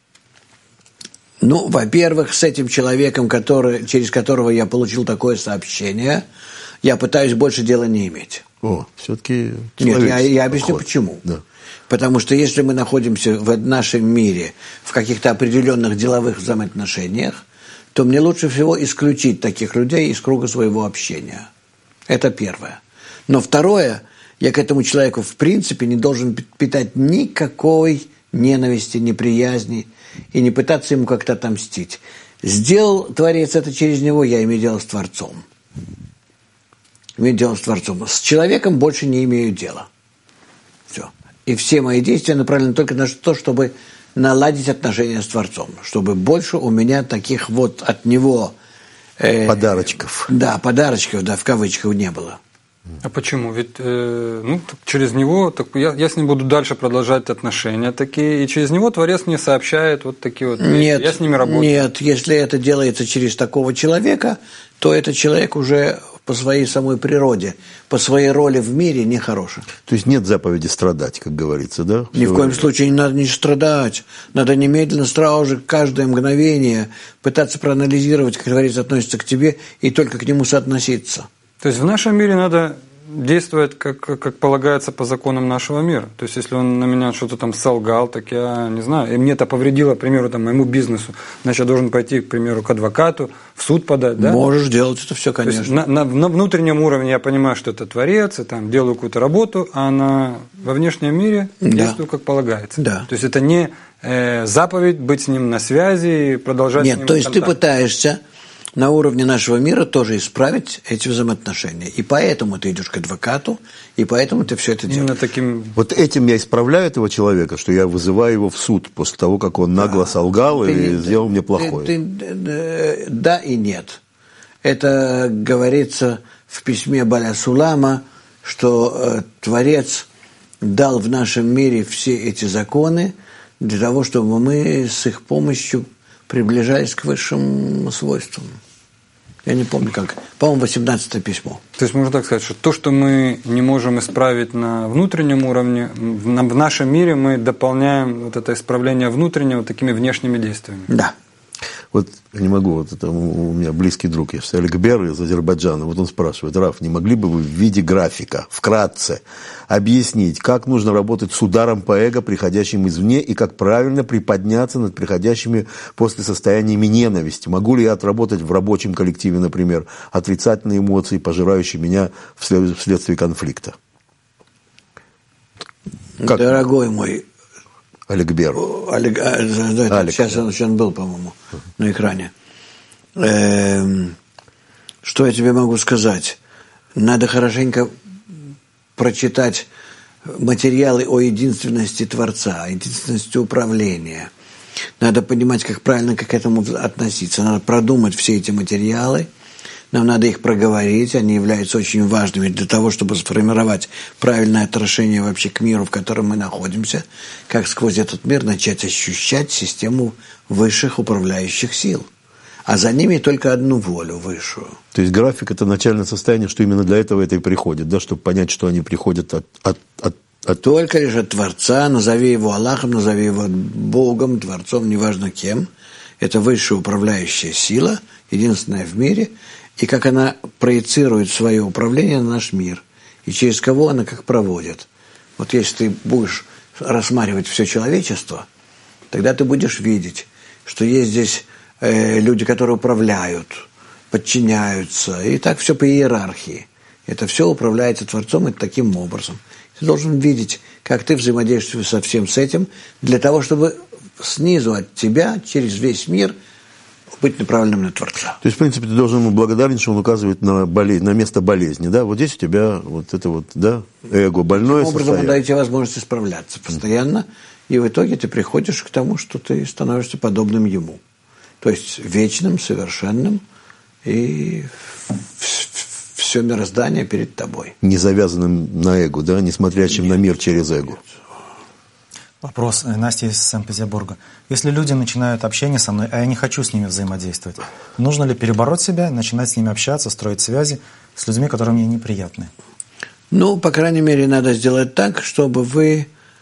Ну, во-первых, с этим человеком, через которого я получил такое сообщение, я пытаюсь больше дела не иметь. О, все-таки Нет, я объясню почему. Да. Потому что если мы находимся в нашем мире в каких-то определенных деловых взаимоотношениях, то мне лучше всего исключить таких людей из круга своего общения. Это первое. Но второе, я к этому человеку в принципе не должен питать никакой ненависти, неприязни и не пытаться ему как-то отомстить. Сделал Творец это через него, я имею дело с Творцом. Имею дело с Творцом. С человеком больше не имею дела. Все. И все мои действия направлены только на то, чтобы наладить отношения с Творцом. Чтобы больше у меня таких вот от него... подарочков. Да, подарочков, да, в кавычках не было. А почему? Ведь через него я с ним буду дальше продолжать отношения такие, и через него Творец мне сообщает вот такие вот вещи. Я с ними работаю. Нет, если это делается через такого человека, то этот человек уже по своей самой природе, по своей роли в мире нехороший. То есть нет заповеди страдать, как говорится, да? Ни в коем случае не надо не страдать. Надо немедленно, сразу же, каждое мгновение пытаться проанализировать, как Творец относится к тебе, и только к нему соотноситься. То есть в нашем мире надо действовать, как полагается по законам нашего мира. То есть если он на меня что-то там солгал, так я не знаю, и мне это повредило, к примеру, там, моему бизнесу, значит, я должен пойти, к примеру, к адвокату, в суд подать, да? Можешь делать это все, конечно. То есть на внутреннем уровне я понимаю, что это Творец, и там делаю какую-то работу, а во внешнем мире действую, как полагается. Да. То есть это не заповедь быть с ним на связи и продолжать с ним Нет, то есть контакт. ты пытаешься на уровне нашего мира тоже исправить эти взаимоотношения. И поэтому ты идешь к адвокату, и поэтому ты все это делаешь. Именно таким... Вот этим я исправляю этого человека, что я вызываю его в суд после того, как он нагло солгал и сделал мне плохое. Да и нет. Это говорится в письме Баля Сулама, что Творец дал в нашем мире все эти законы для того, чтобы мы с их помощью приближались к высшим свойствам. Я не помню как. По-моему, 18-е письмо. То есть можно так сказать, что то, что мы не можем исправить на внутреннем уровне, в нашем мире мы дополняем вот это исправление внутреннего такими внешними действиями. Да. Вот не могу, вот это у меня близкий друг есть, Олег Бер из Азербайджана, вот он спрашивает: Раф, не могли бы вы в виде графика, вкратце, объяснить, как нужно работать с ударом по эго, приходящим извне, и как правильно приподняться над приходящими после состояниями ненависти? Могу ли я отработать в рабочем коллективе, например, отрицательные эмоции, пожирающие меня вследствие конфликта? Как? Дорогой мой, Олег Бер. Олег. Сейчас он был, по-моему, на экране. Что я тебе могу сказать? Надо хорошенько прочитать материалы о единственности Творца, о единственности управления. Надо понимать, как правильно к этому относиться. Надо продумать все эти материалы. Нам надо их проговорить, они являются очень важными для того, чтобы сформировать правильное отношение вообще к миру, в котором мы находимся, как сквозь этот мир начать ощущать систему высших управляющих сил. А за ними только одну волю высшую. То есть график – это начальное состояние, что именно для этого это и приходит, да, чтобы понять, что они приходят от... Только лишь от Творца, назови его Аллахом, назови его Богом, Творцом, неважно кем. Это высшая управляющая сила, единственная в мире. и как она проецирует свое управление на наш мир, и через кого она как проводит. Вот если ты будешь рассматривать все человечество, тогда ты будешь видеть, что есть здесь люди, которые управляют, подчиняются, и так все по иерархии. Это все управляется Творцом и таким образом. Ты должен видеть, как ты взаимодействуешь со всем с этим, для того, чтобы снизу от тебя, через весь мир, быть направленным на Творца. То есть, в принципе, ты должен ему благодарен, что он указывает на место болезни, да? Вот здесь у тебя вот это вот, да, эго, больное Таким образом, он дает тебе возможность справляться постоянно, и в итоге ты приходишь к тому, что ты становишься подобным ему. То есть вечным, совершенным, и все мироздание перед тобой. Не завязанным на эго, да? Не смотрящим на мир через эго. Вопрос Насти из Санкт-Петербурга. Если люди начинают общение со мной, а я не хочу с ними взаимодействовать, нужно ли перебороть себя, начинать с ними общаться, строить связи с людьми, которые мне неприятны? Ну, по крайней мере, надо сделать так, чтобы вы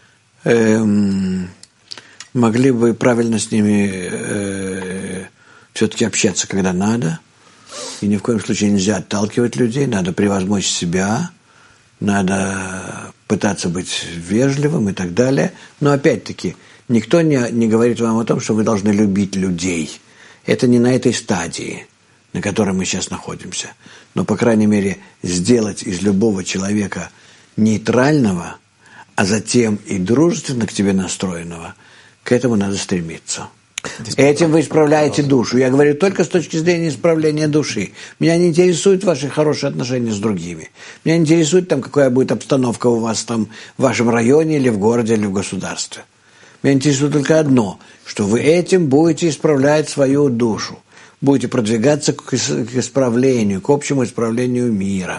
могли бы правильно с ними все-таки общаться, когда надо. И ни в коем случае нельзя отталкивать людей, надо превозмочь себя, надо пытаться быть вежливым и так далее. Но опять-таки, никто не говорит вам о том, что вы должны любить людей. Это не на этой стадии, на которой мы сейчас находимся. Но, по крайней мере, сделать из любого человека нейтрального, а затем и дружественно к тебе настроенного, к этому надо стремиться. Этим вы исправляете душу. Я говорю только с точки зрения исправления души. Меня не интересуют ваши хорошие отношения с другими. Меня не интересует, там, какая будет обстановка у вас там в вашем районе или в городе, или в государстве. Меня интересует только одно, что вы этим будете исправлять свою душу. Будете продвигаться к исправлению, к общему исправлению мира.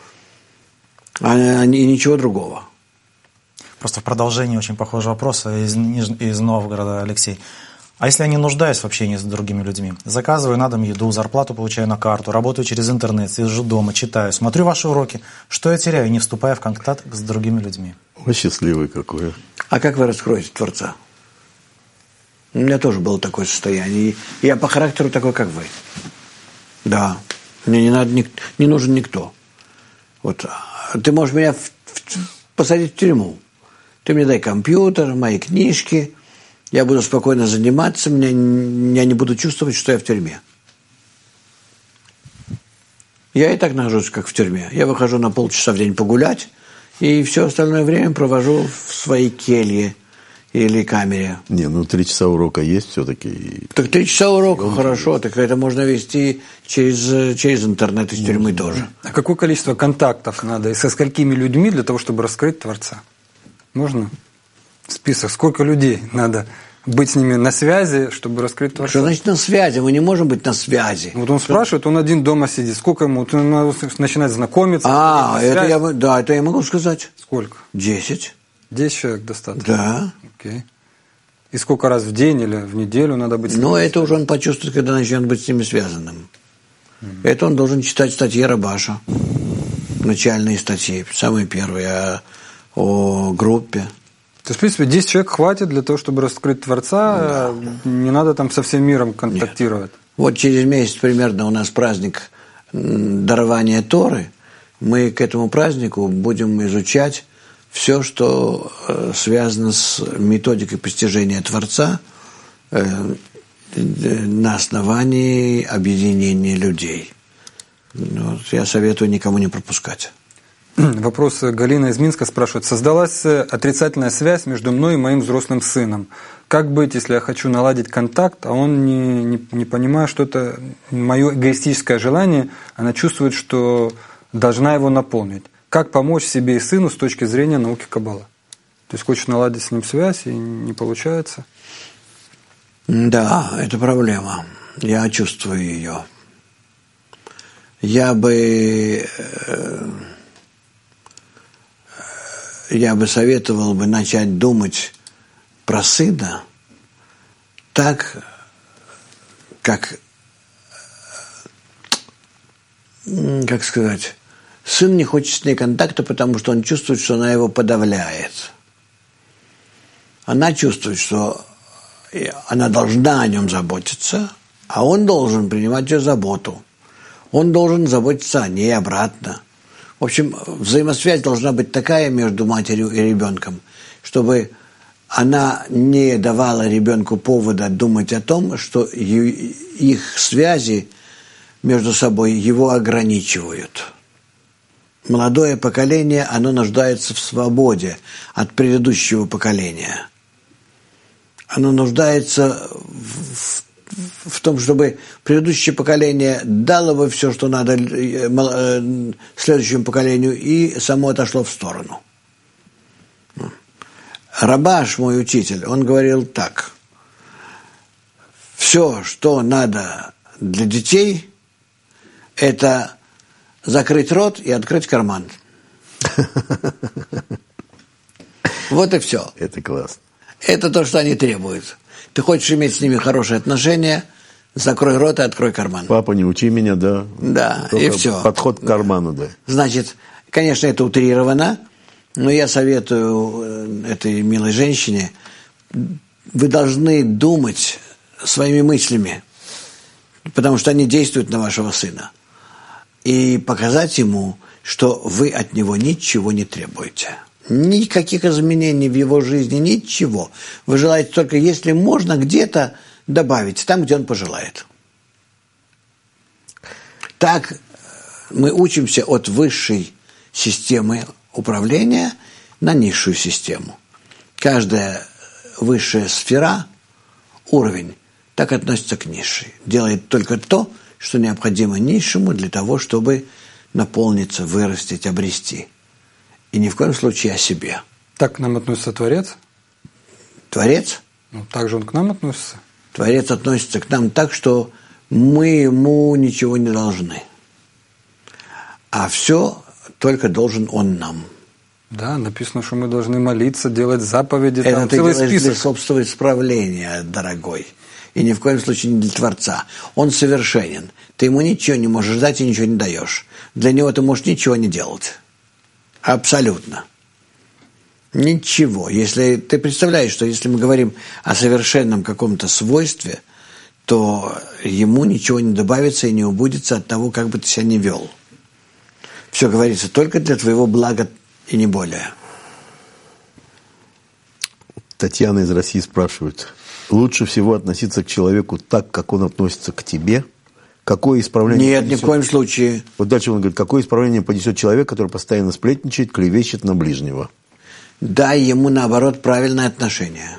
И ничего другого. Просто в продолжении очень похожего вопроса из Новгорода Алексей. А если я не нуждаюсь в общении с другими людьми? Заказываю на дом еду, зарплату получаю на карту, работаю через интернет, сижу дома, читаю, смотрю ваши уроки. Что я теряю, не вступая в контакт с другими людьми? Ой, счастливый какой. А как вы раскроете Творца? У меня тоже было такое состояние. И я по характеру такой, как вы. Да. Мне не нужен никто. Вот. Ты можешь меня посадить в тюрьму. Ты мне дай компьютер, мои книжки. Я буду спокойно заниматься, я не буду чувствовать, что я в тюрьме. Я и так нахожусь, как в тюрьме. Я выхожу на полчаса в день погулять, и все остальное время провожу в своей келье или камере. Не, 3 часа урока есть все-таки. Так 3 часа урока, хорошо, так это можно вести через интернет из тюрьмы тоже. А какое количество контактов надо и со сколькими людьми для того, чтобы раскрыть Творца? Можно? Список, сколько людей надо быть с ними на связи, чтобы раскрыть Творца? Что значит на связи? Мы не можем быть на связи. Вот он спрашивает, он один дома сидит. Сколько ему? Он начинает знакомиться. Это я могу сказать. Сколько? 10. 10 человек достаточно? Да. Окей. И сколько раз в день или в неделю надо быть с ними? Но это уже он почувствует, когда начнет быть с ними связанным. Это он должен читать статьи Рабаша. Начальные статьи, самые первые о группе. То есть, в принципе, 10 человек хватит для того, чтобы раскрыть Творца, не надо там со всем миром контактировать. Нет. Вот через месяц примерно у нас праздник дарования Торы. Мы к этому празднику будем изучать все, что связано с методикой постижения Творца на основании объединения людей. Вот, я советую никому не пропускать. Вопрос Галина из Минска спрашивает. Создалась отрицательная связь между мной и моим взрослым сыном. Как быть, если я хочу наладить контакт, а он не понимает, что это мое эгоистическое желание, она чувствует, что должна его наполнить. Как помочь себе и сыну с точки зрения науки Каббала? То есть хочет наладить с ним связь, и не получается? Да, это проблема. Я чувствую ее. Я бы советовал бы начать думать про сына так, как сказать, сын не хочет с ней контакта, потому что он чувствует, что она его подавляет. Она чувствует, что она должна о нем заботиться, а он должен принимать ее заботу. он должен заботиться о ней обратно. В общем, взаимосвязь должна быть такая между матерью и ребенком, чтобы она не давала ребенку повода думать о том, что их связи между собой его ограничивают. Молодое поколение, оно нуждается в свободе от предыдущего поколения. Оно нуждается в том, чтобы предыдущее поколение дало бы все, что надо следующему поколению, и само отошло в сторону. Рабаш, мой учитель, он говорил так: все, что надо для детей, это закрыть рот и открыть карман. Вот и все. Это классно. Это то, что они требуют. Ты хочешь иметь с ними хорошие отношения, закрой рот и открой карман. Папа, не учи меня, да. Да, только и все. Подход к карману, да. Значит, конечно, это утрировано, но я советую этой милой женщине, вы должны думать своими мыслями, потому что они действуют на вашего сына, и показать ему, что вы от него ничего не требуете. Никаких изменений в его жизни, ничего. Вы желаете только, если можно, где-то добавить, там, где он пожелает. Так мы учимся от высшей системы управления на низшую систему. Каждая высшая сфера, уровень, так относится к низшей. Делает только то, что необходимо низшему для того, чтобы наполниться, вырастить, обрести. И ни в коем случае о себе. Так к нам относится Творец? Творец? Ну, так же он к нам относится? Творец относится к нам так, что мы ему ничего не должны. А все только должен он нам. Да, написано, что мы должны молиться, делать заповеди. Это там ты целый делаешь список. для собственного исправления, дорогой. И ни в коем случае не для Творца. Он совершенен. Ты ему ничего не можешь дать и ничего не даешь. Для него ты можешь ничего не делать. Абсолютно. Ничего. Если ты представляешь, что если мы говорим о совершенном каком-то свойстве, то ему ничего не добавится и не убудется от того, как бы ты себя ни вел. Все говорится только для твоего блага и не более. Татьяна из России спрашивает: лучше всего относиться к человеку так, как он относится к тебе? Какое исправление Нет, ни в коем случае. Вот дальше он говорит: какое исправление понесет человек, который постоянно сплетничает, клевещет на ближнего? Дай ему, наоборот, правильное отношение.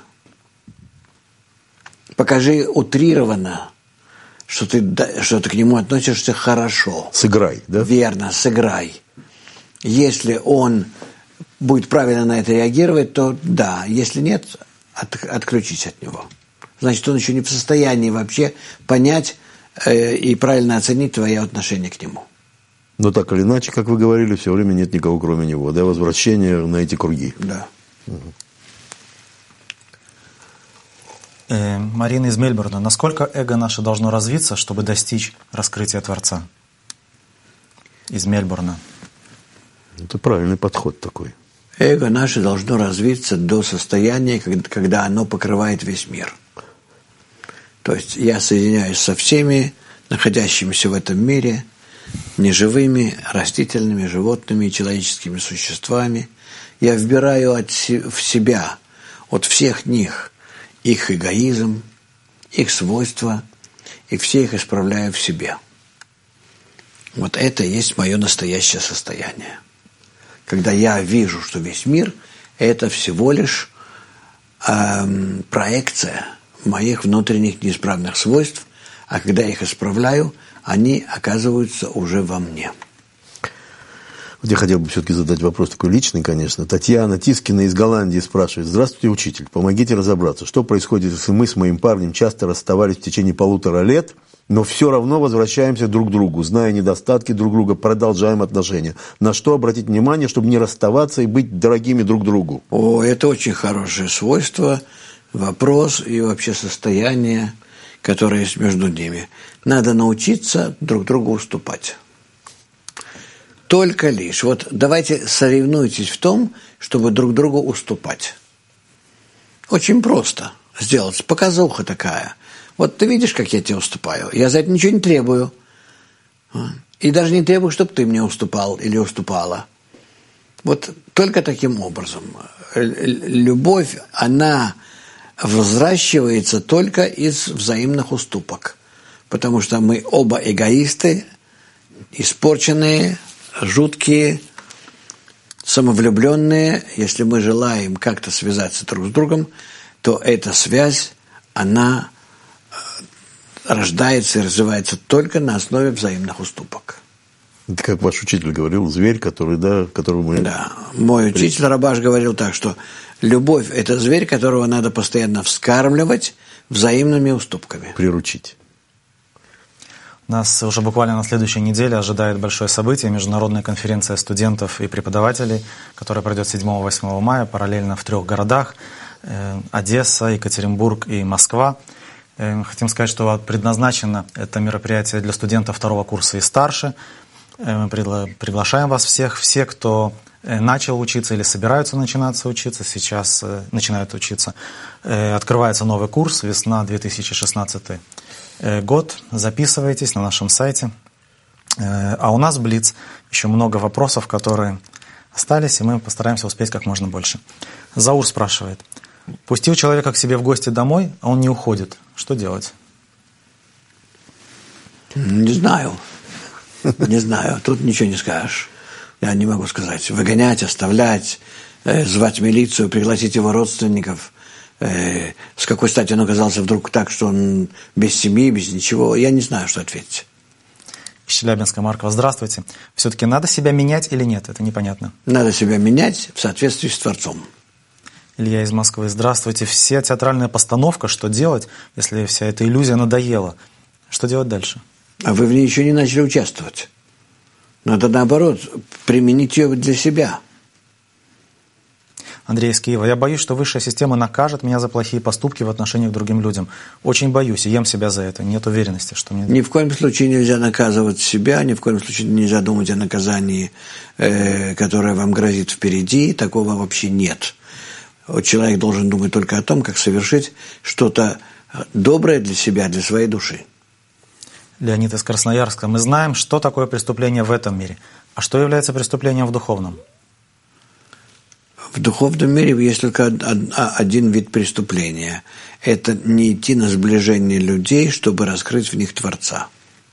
Покажи утрированно, что ты к нему относишься хорошо. Сыграй, да? Верно, сыграй. Если он будет правильно на это реагировать, то да. Если нет, отключись от него. Значит, он еще не в состоянии вообще понять и правильно оценить твое отношение к нему. Но так или иначе, как вы говорили, все время нет никого, кроме него. Да, возвращение на эти круги. Да. Марина из Мельбурна. Насколько эго наше должно развиться, чтобы достичь раскрытия Творца? Из Мельбурна. Это правильный подход такой. Эго наше должно развиться до состояния, когда оно покрывает весь мир. То есть я соединяюсь со всеми находящимися в этом мире неживыми, растительными, животными и человеческими существами. Я вбираю в себя, от всех них, их эгоизм, их свойства, и все их исправляю в себе. Вот это и есть мое настоящее состояние. Когда я вижу, что весь мир – это всего лишь проекция моих внутренних неисправных свойств, а когда я их исправляю, они оказываются уже во мне. Вот я хотел бы все-таки задать вопрос такой личный, конечно. Татьяна Тискина из Голландии спрашивает: здравствуйте, учитель, помогите разобраться, что происходит, если мы с моим парнем часто расставались в течение 1,5 лет, но все равно возвращаемся друг к другу, зная недостатки друг друга, продолжаем отношения. На что обратить внимание, чтобы не расставаться и быть дорогими друг другу? О, это очень хорошее свойство, вопрос и вообще состояние, которое есть между ними. Надо научиться друг другу уступать. Только лишь. Вот давайте соревнуйтесь в том, чтобы друг другу уступать. Очень просто сделать. Показуха такая. Вот ты видишь, как я тебе уступаю. Я за это ничего не требую. И даже не требую, чтобы ты мне уступал или уступала. Вот только таким образом. Любовь, она взращивается только из взаимных уступок. Потому что мы оба эгоисты, испорченные, жуткие, самовлюбленные. Если мы желаем как-то связаться друг с другом, то эта связь, она рождается и развивается только на основе взаимных уступок. Это как ваш учитель говорил, зверь, которого мы... Да, мой учитель Рабаш говорил так, что любовь – это зверь, которого надо постоянно вскармливать взаимными уступками. Приручить. Нас уже буквально на следующей неделе ожидает большое событие, международная конференция студентов и преподавателей, которая пройдет 7-8 мая параллельно в 3 городах – Одесса, Екатеринбург и Москва. Хотим сказать, что предназначено это мероприятие для студентов 2-го курса и старше. Мы приглашаем вас всех, все, кто начал учиться или собираются начинаться учиться, сейчас начинают учиться. Открывается новый курс «Весна 2016 год». Записывайтесь на нашем сайте. А у нас Блиц. Еще много вопросов, которые остались, и мы постараемся успеть как можно больше. Заур спрашивает. Пустил человека к себе в гости домой, а он не уходит. Что делать? Не знаю. Не знаю. Тут ничего не скажешь. Я не могу сказать. Выгонять, оставлять, звать милицию, пригласить его родственников. С какой стати он оказался вдруг так, что он без семьи, без ничего. Я не знаю, что ответить. Из Челябинска, Маркова. Здравствуйте. Все-таки надо себя менять или нет? Это непонятно. Надо себя менять в соответствии с Творцом. Илья из Москвы. Здравствуйте. Вся театральная постановка, что делать, если вся эта иллюзия надоела? Что делать дальше? А вы в ней еще не начали участвовать. Надо, наоборот, применить ее для себя. Андрей из Киева. Я боюсь, что высшая система накажет меня за плохие поступки в отношении к другим людям. Очень боюсь и ем себя за это. Нет уверенности, что мне... Ни в коем случае нельзя наказывать себя, ни в коем случае нельзя думать о наказании, которое вам грозит впереди. Такого вообще нет. Человек должен думать только о том, как совершить что-то доброе для себя, для своей души. Леонид из Красноярска. Мы знаем, что такое преступление в этом мире. А что является преступлением в духовном? В духовном мире есть только один вид преступления. Это не идти на сближение людей, чтобы раскрыть в них Творца.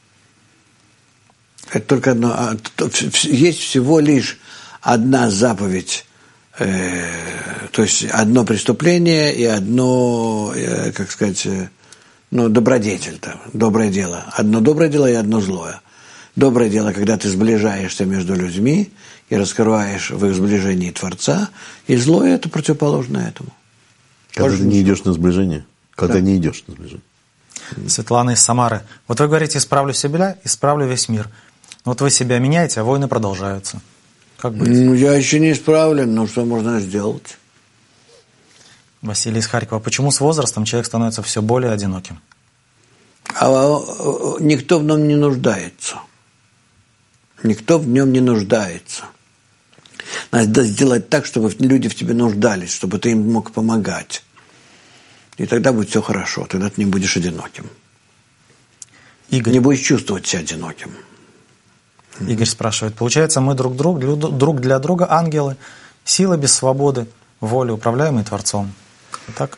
Это только одно. Есть всего лишь одна заповедь, то есть одно преступление и одно, как сказать, добродетель, доброе дело. Одно доброе дело и одно злое. Доброе дело, когда ты сближаешься между людьми и раскрываешь в их сближении Творца, и злое – это противоположное этому. Когда ты не идешь на сближение? Когда не идешь на сближение. Светлана из Самары. Вот вы говорите, исправлю себя, исправлю весь мир. Вот вы себя меняете, а войны продолжаются. Как быть? Я еще не исправлен, но что можно сделать? Василий из Харькова. Почему с возрастом человек становится все более одиноким? А никто в нем не нуждается. Никто в нем не нуждается. Надо сделать так, чтобы люди в тебе нуждались, чтобы ты им мог помогать. И тогда будет все хорошо, тогда ты не будешь одиноким. Игорь. Не будешь чувствовать себя одиноким. Игорь спрашивает, получается, мы друг для друга ангелы, сила без свободы, воля, управляемые Творцом. Так?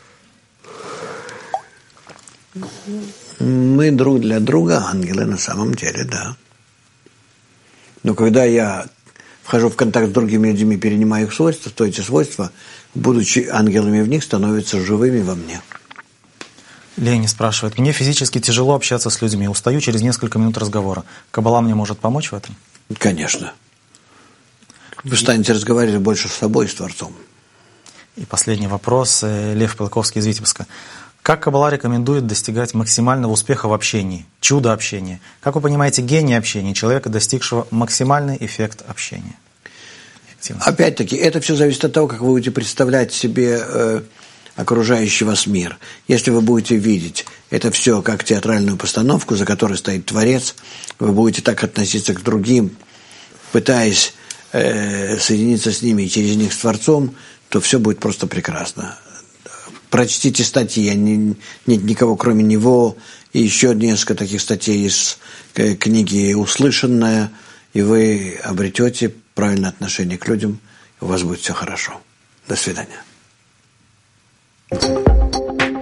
Мы друг для друга ангелы на самом деле, да. Но когда я вхожу в контакт с другими людьми, перенимаю их свойства, то эти свойства, будучи ангелами в них, становятся живыми во мне. Лени спрашивает, мне физически тяжело общаться с людьми, устаю через несколько минут разговора. Каббала мне может помочь в этом? Конечно. Вы станете разговаривать больше с собой и с Творцом. И последний вопрос. Лев Пылковский из Витебска. Как Каббала рекомендует достигать максимального успеха в общении, чудо общения? Как вы понимаете гений общения, человека, достигшего максимальный эффект общения? Опять-таки, это все зависит от того, как вы будете представлять себе окружающий вас мир. Если вы будете видеть это все как театральную постановку, за которой стоит Творец, вы будете так относиться к другим, пытаясь соединиться с ними и через них с Творцом, то все будет просто прекрасно. прочтите статьи, нет никого кроме него, и еще несколько таких статей из книги «Услышанное», и вы обретете правильное отношение к людям, и у вас будет все хорошо. До свидания.